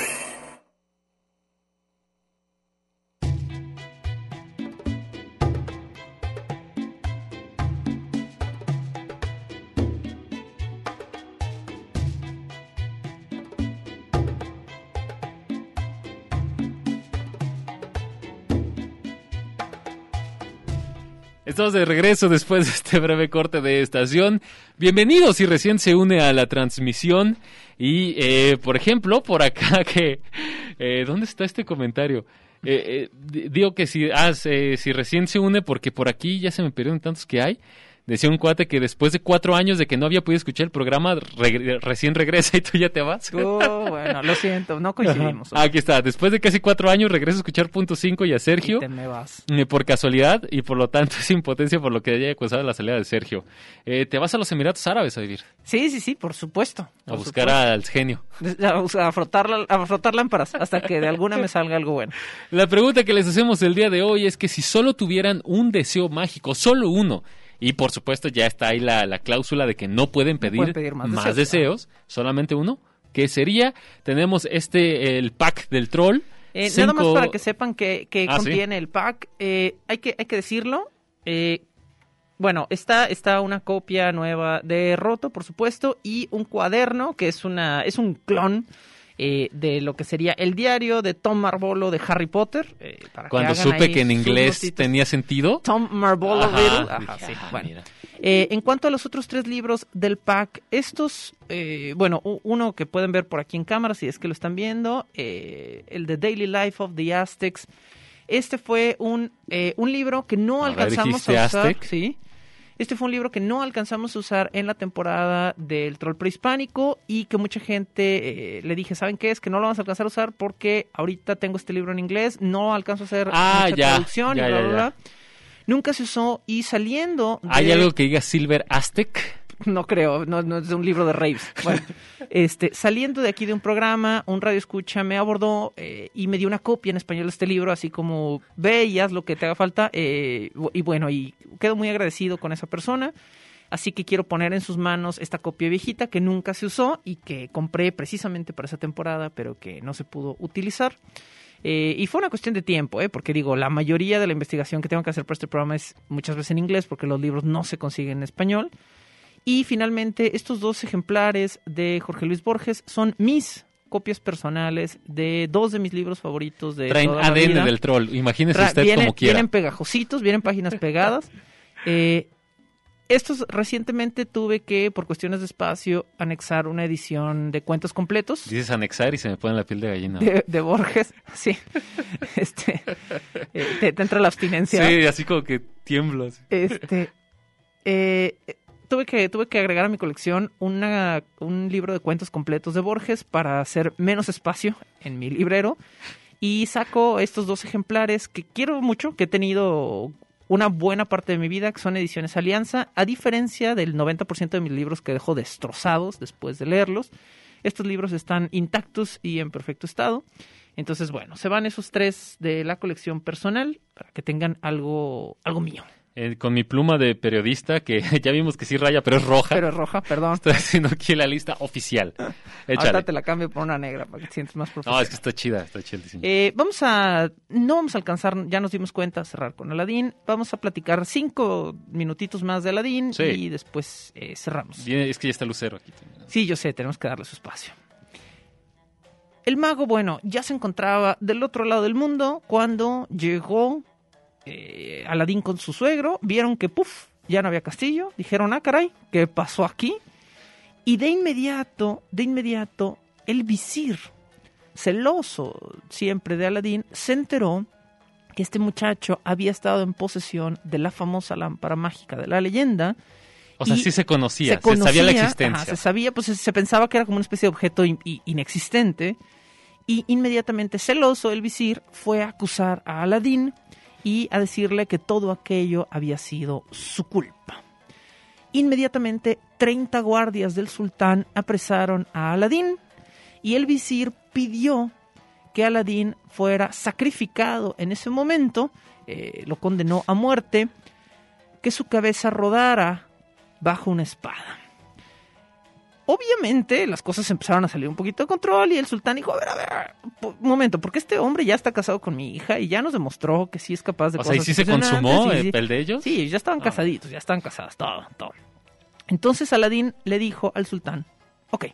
Estamos de regreso después de este breve corte de estación. Bienvenidos si recién se une a la transmisión. Y, por ejemplo, por acá que... ¿dónde está este comentario? Digo que si recién se une, porque por aquí ya se me perdieron tantos que hay. Decía un cuate que después de 4 años de que no había podido escuchar el programa, recién regresa y tú ya te vas. Bueno, lo siento, no coincidimos. Aquí está, después de casi 4 años regreso a escuchar Punto 5 y a Sergio. Y te me vas. Por casualidad y por lo tanto es impotencia por lo que haya causado la salida de Sergio. ¿Te vas a los Emiratos Árabes a vivir? Sí, por supuesto. A buscar al genio. A frotar lámparas hasta que de alguna me salga algo bueno. La pregunta que les hacemos el día de hoy es que si solo tuvieran un deseo mágico, solo uno, y por supuesto ya está ahí la cláusula de que no pueden pedir, más deseos, solamente uno, ¿qué sería? Tenemos el pack del troll. Nada más para que sepan que contiene el pack, hay que decirlo. Bueno, está una copia nueva de Roto, por supuesto, y un cuaderno que es un clon de lo que sería el diario de Tom Marvolo de Harry Potter. Para Cuando que hagan supe ahí que en sus inglés notitas. tenía sentido. Tom Marvolo Ajá, Riddle. dije, Ajá, sí. Bueno. mira. En cuanto a los otros 3 libros del pack, estos, uno que pueden ver por aquí en cámara, si es que lo están viendo, el de Daily Life of the Aztecs. Este fue un libro que no A ver, alcanzamos ¿dijiste a usar. Aztec? Sí. Este fue un libro que no alcanzamos a usar en la temporada del Troll Prehispánico y que mucha gente le dije, ¿saben qué? Es que no lo vamos a alcanzar a usar porque ahorita tengo este libro en inglés, no alcanzo a hacer mucha traducción y bla, bla, bla. Nunca se usó y saliendo de... ¿Hay algo que diga Silver Aztec? No creo, no es de un libro de raves. Bueno, saliendo de aquí de un programa, un radio escucha me abordó y me dio una copia en español de este libro, así como ve y haz lo que te haga falta. Y quedo muy agradecido con esa persona. Así que quiero poner en sus manos esta copia viejita que nunca se usó y que compré precisamente para esa temporada, pero que no se pudo utilizar. Y fue una cuestión de tiempo, porque digo, la mayoría de la investigación que tengo que hacer para este programa es muchas veces en inglés porque los libros no se consiguen en español. Y finalmente, estos 2 ejemplares de Jorge Luis Borges son mis copias personales de 2 de mis libros favoritos de Traen toda la ADN vida. del troll, imagínese usted como quiera. Vienen pegajositos, vienen páginas pegadas. Estos recientemente tuve que, por cuestiones de espacio, anexar una edición de cuentos completos. Dices anexar y se me pone la piel de gallina. De Borges, sí. Te entra la abstinencia. Sí, así como que tiemblo. Así. Tuve que agregar a mi colección un libro de cuentos completos de Borges para hacer menos espacio en mi librero. Y saco estos 2 ejemplares que quiero mucho, que he tenido una buena parte de mi vida, que son ediciones Alianza, a diferencia del 90% de mis libros que dejo destrozados después de leerlos. Estos libros están intactos y en perfecto estado. Entonces, bueno, se van esos 3 de la colección personal para que tengan algo mío. Con mi pluma de periodista, que ya vimos que sí raya, pero es roja. Pero es roja, perdón. Estoy haciendo aquí la lista oficial. Échale. Ahorita te la cambio por una negra para que te sientas más profesional. No, es que está chida el diseño. No vamos a alcanzar, ya nos dimos cuenta, a cerrar con Aladín. Vamos a platicar 5 minutitos más de Aladín y después cerramos. Bien, es que ya está Lucero aquí también. Sí, yo sé, tenemos que darle su espacio. El mago, ya se encontraba del otro lado del mundo cuando llegó Aladín con su suegro, vieron que ya no había castillo, dijeron, caray, ¿qué pasó aquí? Y de inmediato, el visir, celoso siempre de Aladín, se enteró que este muchacho había estado en posesión de la famosa lámpara mágica de la leyenda. O sea, sí se conocía, se sabía la existencia. Se sabía, se pensaba que era como una especie de objeto inexistente. Y inmediatamente, celoso, el visir fue a acusar a Aladín y a decirle que todo aquello había sido su culpa. Inmediatamente, 30 guardias del sultán apresaron a Aladín y el visir pidió que Aladín fuera sacrificado en ese momento, lo condenó a muerte, que su cabeza rodara bajo una espada. Obviamente las cosas empezaron a salir un poquito de control y el sultán dijo, a ver, un momento, porque este hombre ya está casado con mi hija y ya nos demostró que sí es capaz de cosas. O sea, ¿y sí se consumó el de ellos? Sí, ya estaban casaditos, ya estaban casados, todo. Entonces Aladín le dijo al sultán, ok,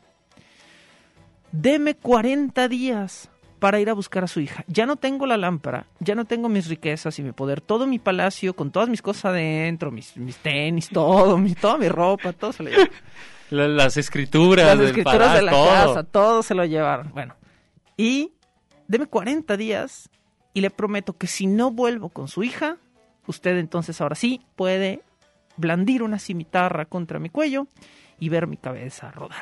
deme 40 días para ir a buscar a su hija. Ya no tengo la lámpara, ya no tengo mis riquezas y mi poder, todo mi palacio con todas mis cosas adentro, mis tenis, toda mi ropa, todo se lo llevo. Las escrituras de la todo. casa, todo se lo llevaron. Bueno, y deme 40 días y le prometo que si no vuelvo con su hija, usted entonces ahora sí puede blandir una cimitarra contra mi cuello y ver mi cabeza rodar.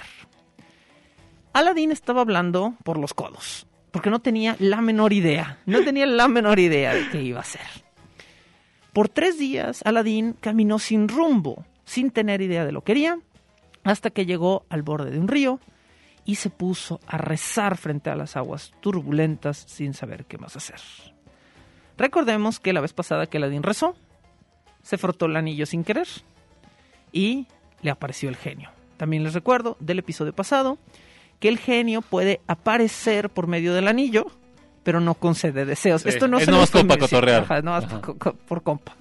Aladín estaba hablando por los codos, porque no tenía la menor idea de qué iba a hacer. Por 3 días, Aladín caminó sin rumbo, sin tener idea de lo que quería, hasta que llegó al borde de un río y se puso a rezar frente a las aguas turbulentas sin saber qué más hacer. Recordemos que la vez pasada que Aladín rezó, se frotó el anillo sin querer y le apareció el genio. También les recuerdo del episodio pasado que el genio puede aparecer por medio del anillo, pero no concede deseos. Sí, esto no es nomás compa cotorrear. Ajá, no por compa.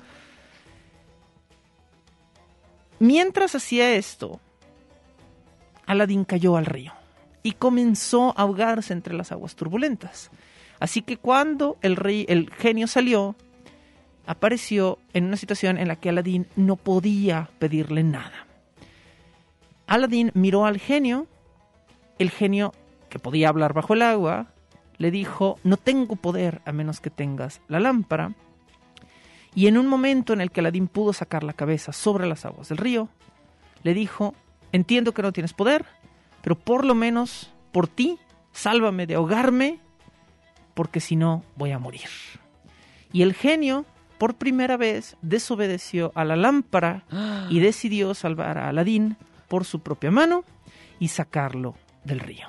Mientras hacía esto, Aladín cayó al río y comenzó a ahogarse entre las aguas turbulentas. Así que cuando el genio salió, apareció en una situación en la que Aladín no podía pedirle nada. Aladín miró al genio, el genio, que podía hablar bajo el agua, le dijo: no tengo poder a menos que tengas la lámpara. Y en un momento en el que Aladín pudo sacar la cabeza sobre las aguas del río, le dijo: entiendo que no tienes poder, pero por lo menos por ti, sálvame de ahogarme, porque si no voy a morir. Y el genio, por primera vez, desobedeció a la lámpara y decidió salvar a Aladín por su propia mano y sacarlo del río.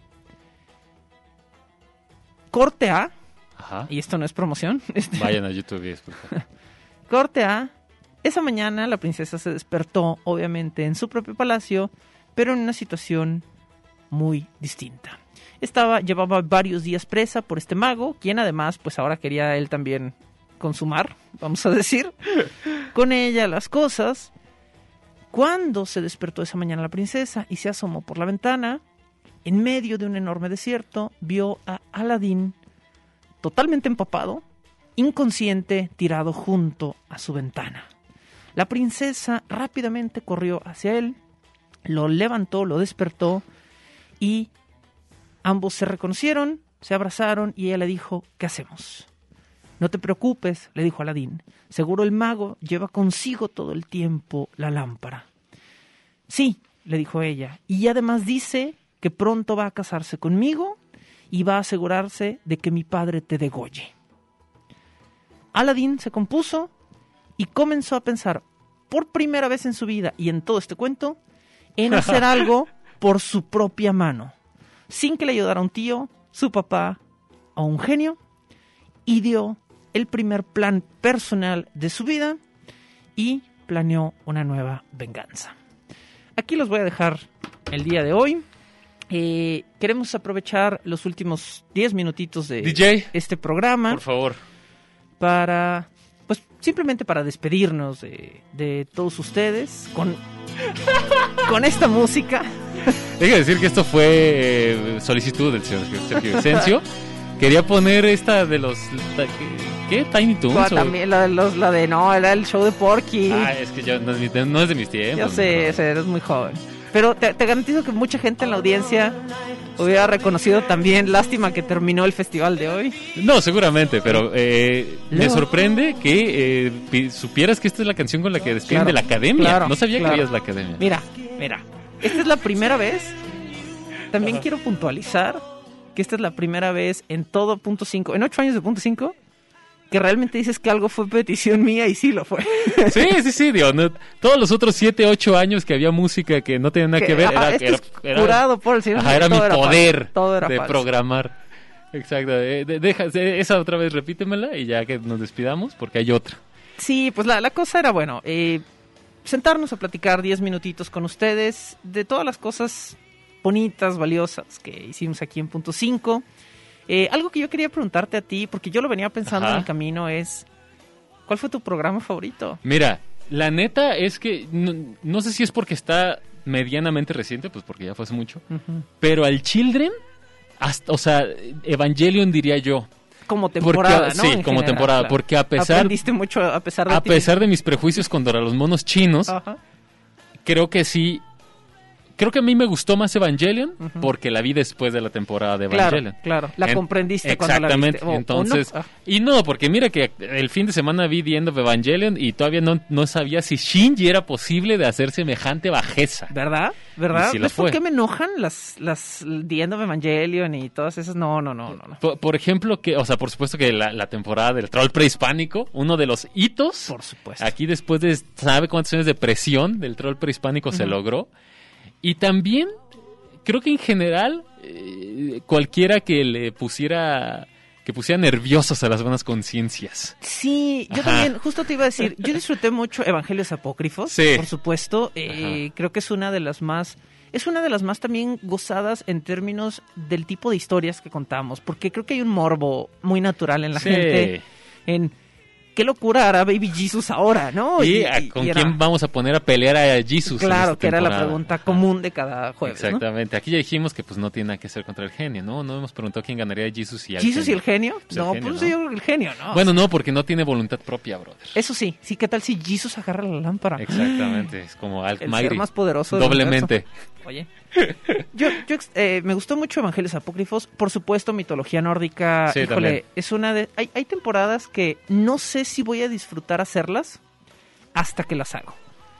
Corte A, Ajá. y esto no es promoción. Vayan a YouTube y escuchen. Corte A, esa mañana la princesa se despertó, obviamente, en su propio palacio, pero en una situación muy distinta. Llevaba varios días presa por este mago, quien además, pues ahora quería él también consumar, vamos a decir, con ella las cosas. Cuando se despertó esa mañana la princesa y se asomó por la ventana, en medio de un enorme desierto, vio a Aladín totalmente empapado, inconsciente, tirado junto a su ventana. La princesa rápidamente corrió hacia él, lo levantó, lo despertó y ambos se reconocieron, se abrazaron y ella le dijo: ¿qué hacemos? No te preocupes, le dijo Aladín, seguro el mago lleva consigo todo el tiempo la lámpara. Sí, le dijo ella, y además dice que pronto va a casarse conmigo y va a asegurarse de que mi padre te degolle. Aladín se compuso y comenzó a pensar, por primera vez en su vida y en todo este cuento, en hacer algo por su propia mano, sin que le ayudara un tío, su papá o un genio, y dio el primer plan personal de su vida y planeó una nueva venganza. Aquí los voy a dejar el día de hoy. Queremos aprovechar los últimos 10 minutitos de DJ, este programa, por favor, para, pues, simplemente para despedirnos de todos ustedes con esta música. Deja decir que esto fue solicitud del señor Sergio Vicencio. Quería poner esta de los... ¿Qué? ¿Tiny Toons? También era el show de Porky. Es que yo, no es de mis tiempos. Yo sé, eres muy joven. Pero te garantizo que mucha gente en la audiencia hubiera reconocido también. Lástima que terminó el festival de hoy. No, seguramente, pero me sorprende que supieras que esta es la canción con la que despiden de la academia. Claro, no sabía que veías la academia. Mira, esta es la primera vez. También quiero puntualizar que esta es la primera vez en todo Punto 5, en 8 años de Punto 5, que realmente dices que algo fue petición mía y sí lo fue. Sí, digo, no, todos los otros 7, 8 años que había música que no tenía nada que ver, era jurado por el señor. Era mi poder de falso. programar. Exacto, esa otra vez repítemela y ya que nos despidamos, porque hay otra. Sí, pues la cosa era, bueno, sentarnos a platicar 10 minutitos con ustedes de todas las cosas bonitas, valiosas que hicimos aquí en Punto 5. Algo que yo quería preguntarte a ti, porque yo lo venía pensando en el camino, es ¿cuál fue tu programa favorito? Mira, la neta es que no sé si es porque está medianamente reciente, pues porque ya fue hace mucho, pero al Children, Evangelion diría yo. Como temporada, porque, ¿no? Sí, en como general, temporada, claro. porque Aprendiste mucho a pesar de mis prejuicios contra los monos chinos, creo que sí. Creo que a mí me gustó más Evangelion porque la vi después de la temporada de Evangelion. Claro. La comprendiste cuando la viste. Exactamente. Entonces, no. Y no, porque mira que el fin de semana vi The End of Evangelion y todavía no sabía si Shinji era posible de hacer semejante bajeza. ¿Verdad? Sí ¿Ves por qué me enojan las The End of Evangelion y todas esas? No. Por ejemplo, por supuesto que la temporada del troll prehispánico, uno de los hitos. Por supuesto. Aquí después de ¿sabe cuántos años de presión del troll prehispánico se logró? Y también, creo que en general, cualquiera que le pusiera nerviosos a las buenas conciencias. Sí, yo también, justo te iba a decir, yo disfruté mucho Evangelios Apócrifos, por supuesto. Creo que es una de las más también gozadas en términos del tipo de historias que contamos, porque creo que hay un morbo muy natural en la gente, en qué locura hará Baby Jesus ahora, ¿no? ¿Y con quién vamos a poner a pelear a Jesus? Claro, que era la pregunta común de cada jueves, exactamente. ¿No? Aquí ya dijimos que pues no tiene nada que hacer contra el genio, ¿no? No hemos preguntado quién ganaría a Jesus y al ¿Jesus genio. y el genio? Pues no, el genio, pues ¿no? yo creo que el genio, ¿no? Bueno, no, porque no tiene voluntad propia, brother. Eso sí, ¿qué tal si Jesus agarra la lámpara? Exactamente, es como Almighty. El ser más poderoso del doblemente. universo. Oye, yo me gustó mucho Evangelios Apócrifos, por supuesto, mitología nórdica, Sí, híjole, también. es una de... Hay temporadas que no sé si voy a disfrutar hacerlas hasta que las hago.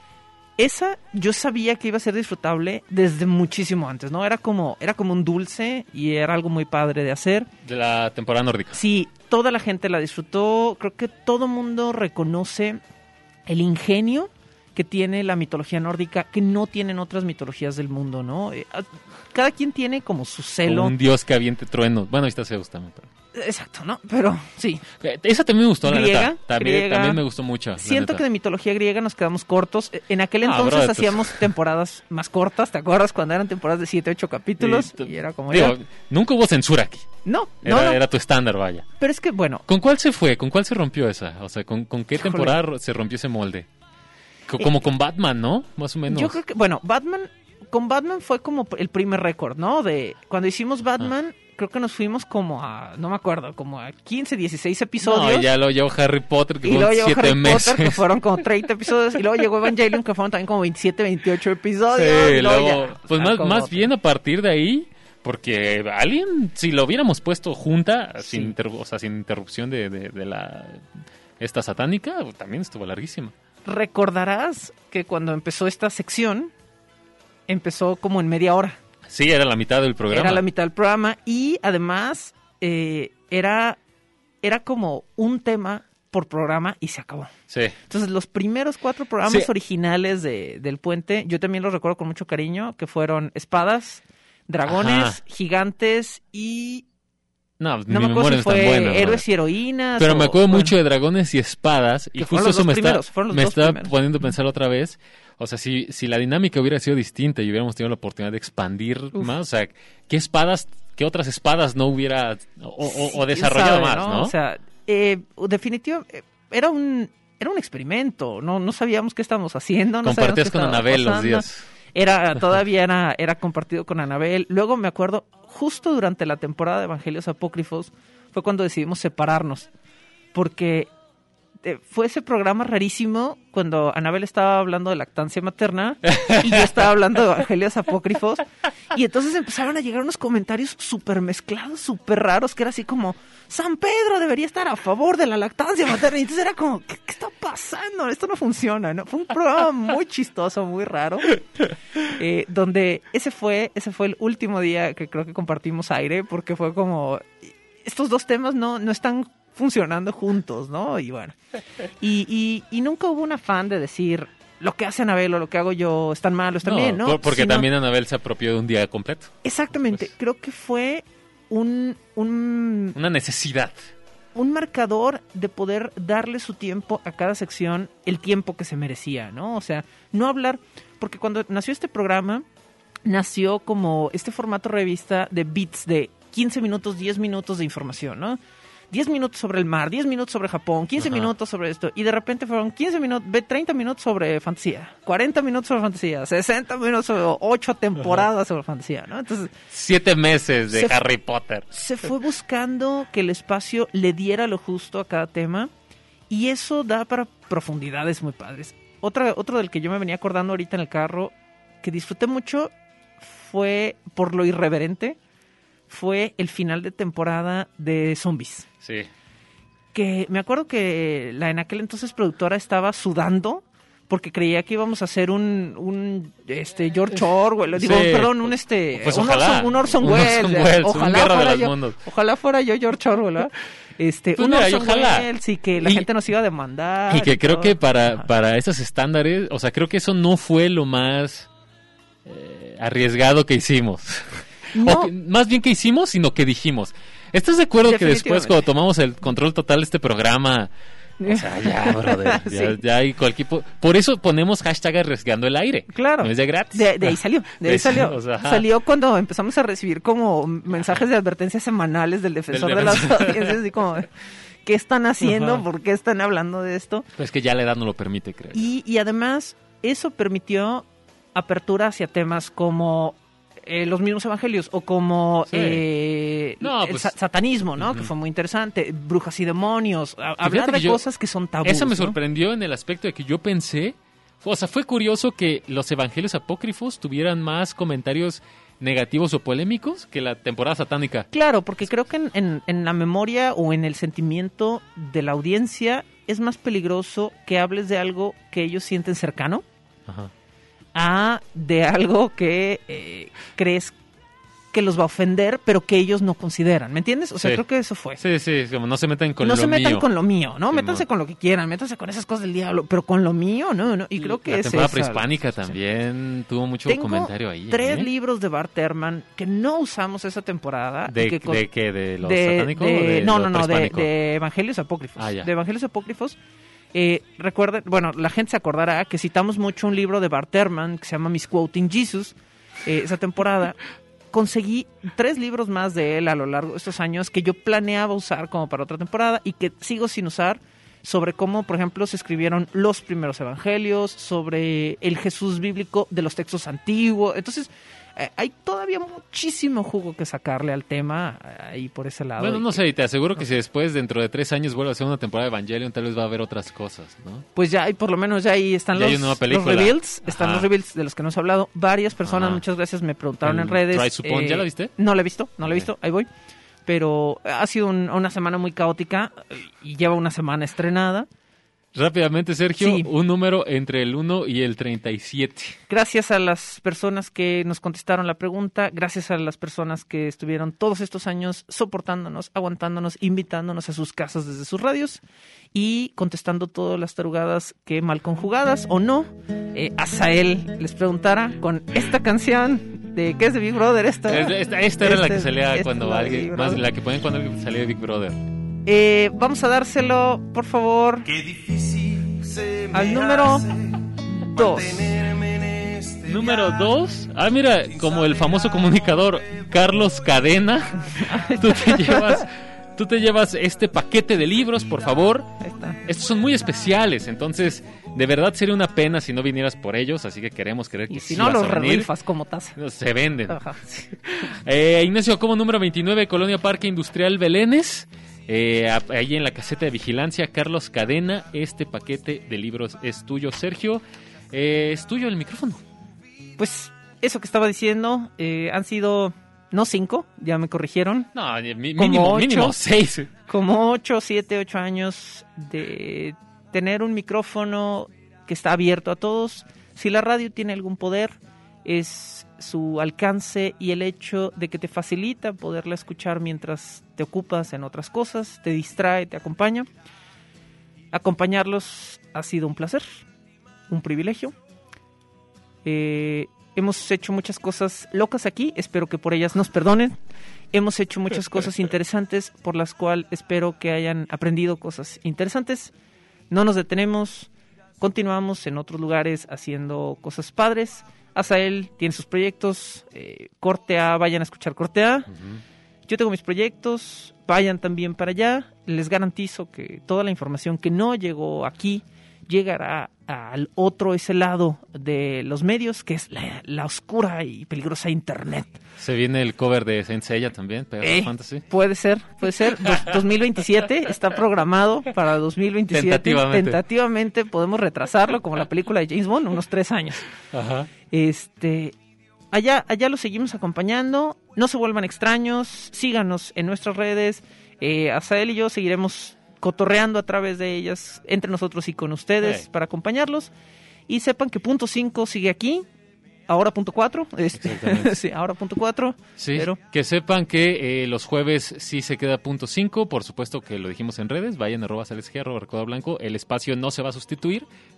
Esa yo sabía que iba a ser disfrutable desde muchísimo antes, ¿no? Era como un dulce y era algo muy padre de hacer. De la temporada nórdica. Sí, toda la gente la disfrutó, creo que todo mundo reconoce el ingenio que tiene la mitología nórdica, que no tienen otras mitologías del mundo, ¿no? Cada quien tiene como su celo. Como un dios que aviente truenos. Bueno, ahí está Zeus también. Pero... Exacto, ¿no? Pero sí. Esa también me gustó, Griega, la neta. También me gustó mucho. Siento que de mitología griega nos quedamos cortos. En aquel entonces brother, hacíamos temporadas más cortas, ¿te acuerdas? Cuando eran temporadas de 7, 8 capítulos. Y era como... Digo, nunca hubo censura aquí. No. Era tu estándar, vaya. Pero es que, bueno... ¿Con cuál se fue? ¿Con cuál se rompió esa? O sea, ¿con qué temporada se rompió ese molde? Como con Batman, ¿no? Más o menos. Yo creo que, bueno, con Batman fue como el primer récord, ¿no? De cuando hicimos Batman, creo que nos fuimos como a, no me acuerdo, como a 15, 16 episodios. No, ya lo llevó Harry Potter, que y luego llegó 7 Harry meses. Potter, que fueron como 30 episodios. Y luego llegó Evangelion, que fueron también como 27, 28 episodios. Sí, y luego, ya, pues como... más bien a partir de ahí, porque Alien, si lo hubiéramos puesto junta, Sí. sin interrupción de la esta satánica, también estuvo larguísima. Recordarás que cuando empezó esta sección, empezó como en media hora. Sí, era la mitad del programa. Era la mitad del programa y además era como un tema por programa y se acabó. Sí. Entonces los primeros 4 programas Sí. originales del Puente, yo también los recuerdo con mucho cariño, que fueron espadas, dragones, Ajá. gigantes y... No, No me acuerdo si fue héroes y heroínas. Pero me acuerdo bueno, mucho de dragones y espadas. Y que fueron justo los eso dos primeros, fueron los me dos está primeros. poniendo a pensar otra vez. O sea, si la dinámica hubiera sido distinta y hubiéramos tenido la oportunidad de expandir más, o sea, ¿qué otras espadas no hubiera o desarrollado quién sabe, más, ¿no? O sea, definitivamente era un experimento. No sabíamos qué estábamos haciendo. No Compartías sabíamos qué con estaba Anabel los pasando. días. Todavía era compartido con Anabel. Luego me acuerdo, justo durante la temporada de Evangelios Apócrifos, fue cuando decidimos separarnos. Porque fue ese programa rarísimo cuando Anabel estaba hablando de lactancia materna y yo estaba hablando de Evangelios Apócrifos. Y entonces empezaron a llegar unos comentarios súper mezclados, súper raros, que era así como, San Pedro debería estar a favor de la lactancia materna. Y entonces era como, ¿qué está pasando? Esto no funciona, ¿no? Fue un programa muy chistoso, muy raro, donde ese fue el último día que creo que compartimos aire, porque fue como, estos dos temas no están funcionando juntos, ¿no? Y bueno, y nunca hubo un afán de decir, lo que hace Anabel o lo que hago yo están mal o están bien, ¿no? Porque también Anabel se apropió de un día completo. Exactamente, Pues, creo que fue una necesidad. un marcador de poder darle su tiempo a cada sección, el tiempo que se merecía, ¿no? O sea, no hablar, porque cuando nació este programa, nació como este formato revista de bits de 15 minutos, 10 minutos de información, ¿no? 10 minutos sobre el mar, 10 minutos sobre Japón, 15 minutos sobre esto, y de repente fueron 15 minutos, 30 minutos sobre fantasía, 40 minutos sobre fantasía, 60 minutos sobre 8 temporadas sobre fantasía, ¿no? Entonces, 7 meses de Harry Potter. se fue buscando que el espacio le diera lo justo a cada tema, y eso da para profundidades muy padres. Otro del que yo me venía acordando ahorita en el carro, que disfruté mucho, fue por lo irreverente, fue el final de temporada de Zombies. Sí. Que me acuerdo que la en aquel entonces productora estaba sudando porque creía que íbamos a hacer un George Orwell, Sí. Pues un Orson Welles, ojalá fuera yo George Orwell, ¿verdad? Un mira, Orson ojalá. Welles y que la gente nos iba a demandar. Y que creo todo. que para esos estándares, o sea, creo que eso no fue lo más arriesgado que hicimos. No. O más bien que hicimos, sino que dijimos. ¿Estás de acuerdo que después, cuando tomamos el control total de este programa, O sea, ya, brother. Ya hay cualquier... Por eso ponemos hashtag arriesgando el aire. Claro. No es de gratis. De ahí salió. De ahí salió. O sea, salió cuando empezamos a recibir como mensajes de advertencias semanales del defensor de las audiencias, así como... ¿Qué están haciendo? Ajá. ¿Por qué están hablando de esto? Pues que ya la edad no lo permite, creo. Y además, eso permitió apertura hacia temas como los mismos evangelios o como Sí. No, el pues, satanismo, ¿no? Que fue muy interesante. Brujas y demonios. Hablar de que cosas que son tabús. Eso me ¿no? sorprendió en el aspecto de que yo pensé... O sea, fue curioso que los evangelios apócrifos tuvieran más comentarios negativos o polémicos que la temporada satánica. Claro, porque creo que en la memoria o en el sentimiento de la audiencia es más peligroso que hables de algo que ellos sienten cercano Ajá. a de algo que crees que los va a ofender, pero que ellos no consideran. ¿Me entiendes? O sea, Sí. creo que eso fue. Sí, como no se metan con no lo se metan mío. con lo mío, ¿no? Sí, Métanse mo. con lo que quieran, métanse con esas cosas del diablo, pero con lo mío, no. Y creo que la es temporada esa prehispánica la situación. también tuvo mucho Tengo comentario ahí. 3 libros de Bart Ehrman que no usamos esa temporada. ¿De y que qué? ¿De los de- satánicos? de- o de no, lo no, prehispánico? de Evangelios Apócrifos. Ah, ya. De Evangelios Apócrifos. Recuerden, bueno, la gente se acordará que citamos mucho un libro de Bart Ehrman que se llama Misquoting Jesus, esa temporada. Conseguí 3 libros más de él a lo largo de estos años que yo planeaba usar como para otra temporada y que sigo sin usar, sobre cómo, por ejemplo, se escribieron los primeros evangelios, sobre el Jesús bíblico de los textos antiguos. Entonces, hay todavía muchísimo jugo que sacarle al tema ahí por ese lado. Bueno, Y no que, sé, y te aseguro que si después, dentro de 3 años, vuelve a hacer una temporada de Evangelion, tal vez va a haber otras cosas, ¿no? pues ya, y por lo menos ya ahí están Ya hay los, una nueva los película. reveals, están Ajá. los reveals de los que nos he hablado. Varias personas, Ajá. muchas gracias, me preguntaron El en redes. Try Suppon, ¿ya la viste? No la he visto, Ok. ahí voy. Pero ha sido una semana muy caótica y lleva una semana estrenada. Rápidamente, Sergio, Sí. un número entre el 1 y el 37. Gracias a las personas que nos contestaron la pregunta, gracias a las personas que estuvieron todos estos años soportándonos, aguantándonos, invitándonos a sus casas desde sus radios y contestando todas las tarugadas que mal conjugadas o no, Azael les preguntara con esta canción de ¿qué es de Big Brother? Esta Era la que salía esta cuando es la de alguien, Big más Brother. la que ponen cuando alguien salía de Big Brother. Vamos a dárselo, por favor, Qué difícil se me al número hace 2. mantenerme en este Número viaje. 2. Ah, mira, como el famoso comunicador Carlos Cadena. Tú te llevas este paquete de libros, por favor. Ahí está. Estos son muy especiales, entonces de verdad sería una pena si no vinieras por ellos, así que queremos creer que Y si sí no, vas los a venir. rifas como taza. No, se venden. Ajá, sí. Ignacio Como, número 29, Colonia Parque Industrial Belénes. Ahí en la caseta de vigilancia, Carlos Cadena. Este paquete de libros es tuyo, Sergio. Es tuyo el micrófono. Pues eso que estaba diciendo, han sido, no 5, ya me corrigieron, No, Como mínimo, 8. mínimo 6. como 8, 7, 8 años de tener un micrófono que está abierto a todos. Si la radio tiene algún poder, es su alcance y el hecho de que te facilita poderla escuchar mientras te ocupas en otras cosas, te distrae, te acompaña. Acompañarlos ha sido un placer, un privilegio. Hemos hecho muchas cosas locas aquí, espero que por ellas nos perdonen. Hemos hecho muchas cosas interesantes por las cuales espero que hayan aprendido cosas interesantes. No nos detenemos, continuamos en otros lugares haciendo cosas padres. Azael tiene sus proyectos, Corte A, vayan a escuchar Corte A. Yo tengo mis proyectos, vayan también para allá. Les garantizo que toda la información que no llegó aquí llegará al otro, ese lado de los medios, que es la oscura y peligrosa internet. Se viene el cover de Saint Seiya también, Pegasus Fantasy. Puede ser. 2027 está programado para 2027. Tentativamente podemos retrasarlo, como la película de James Bond, unos 3 años. Ajá. Allá los seguimos acompañando. No se vuelvan extraños. Síganos en nuestras redes. Azael y yo seguiremos cotorreando a través de ellas, entre nosotros y con ustedes, para acompañarlos. Y sepan que punto 5 sigue aquí. Ahora punto 4. Exactamente. Sí, ahora punto 4. Sí, Pero que sepan que los jueves sí se queda punto 5, por supuesto que lo dijimos en redes, vayan @SalesG, @Recodo Blanco, el espacio no se va a sustituir,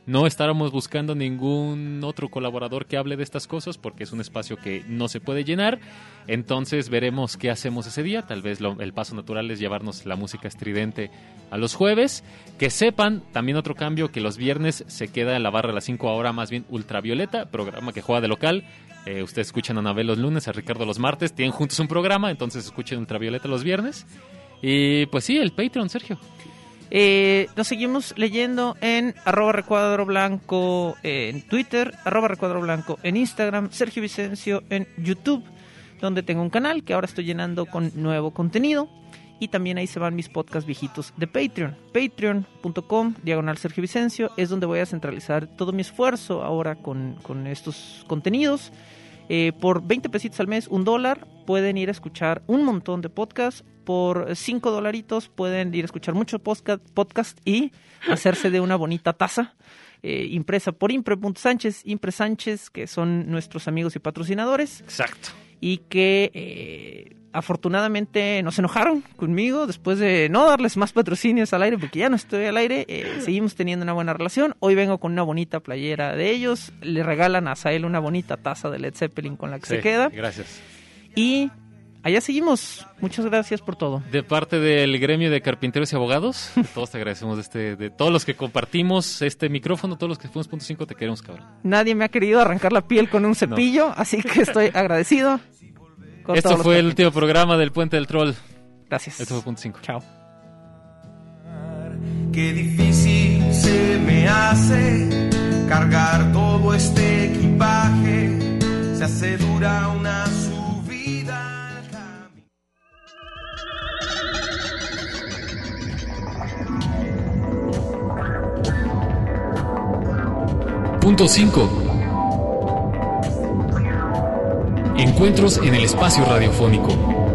No estábamos buscando ningún otro colaborador que hable de estas cosas porque es un espacio que no se puede llenar. Entonces veremos qué hacemos ese día. Tal vez el paso natural es llevarnos la música estridente a los jueves. Que sepan, también otro cambio, que los viernes se queda en la barra a las 5 ahora más bien Ultravioleta, programa que juega de local. Ustedes escuchan a Anabel los lunes, a Ricardo los martes. Tienen juntos un programa, entonces escuchen Ultravioleta los viernes. Y pues sí, el Patreon, Sergio. Nos seguimos leyendo en @recuadroblanco en Twitter, @recuadroblanco en Instagram, Sergio Vicencio en YouTube, donde tengo un canal que ahora estoy llenando con nuevo contenido. Y también ahí se van mis podcasts viejitos de Patreon. Patreon.com/Sergio Vicencio es donde voy a centralizar todo mi esfuerzo ahora con estos contenidos. Por 20 pesitos al mes, $1, pueden ir a escuchar un montón de podcasts. Por $5 pueden ir a escuchar muchos podcast y hacerse de una bonita taza impresa por Impre.Sánchez, Impre Sánchez, que son nuestros amigos y patrocinadores. Exacto. Y que afortunadamente no se enojaron conmigo después de no darles más patrocinios al aire, porque ya no estoy al aire. Seguimos teniendo una buena relación. Hoy vengo con una bonita playera de ellos. Le regalan a Asael una bonita taza de Led Zeppelin con la que se queda. Gracias. Y allá seguimos. Muchas gracias por todo. De parte del gremio de carpinteros y abogados, todos te agradecemos de todos los que compartimos este micrófono, todos los que fuimos .5, te queremos, cabrón. Nadie me ha querido arrancar la piel con un cepillo, así que estoy agradecido. Esto fue el último programa del Puente del Troll. Gracias. Esto fue .5. Chao. Qué difícil se me hace cargar todo este equipaje. Se hace dura una subida al camino. Punto 5. Encuentros en el espacio radiofónico.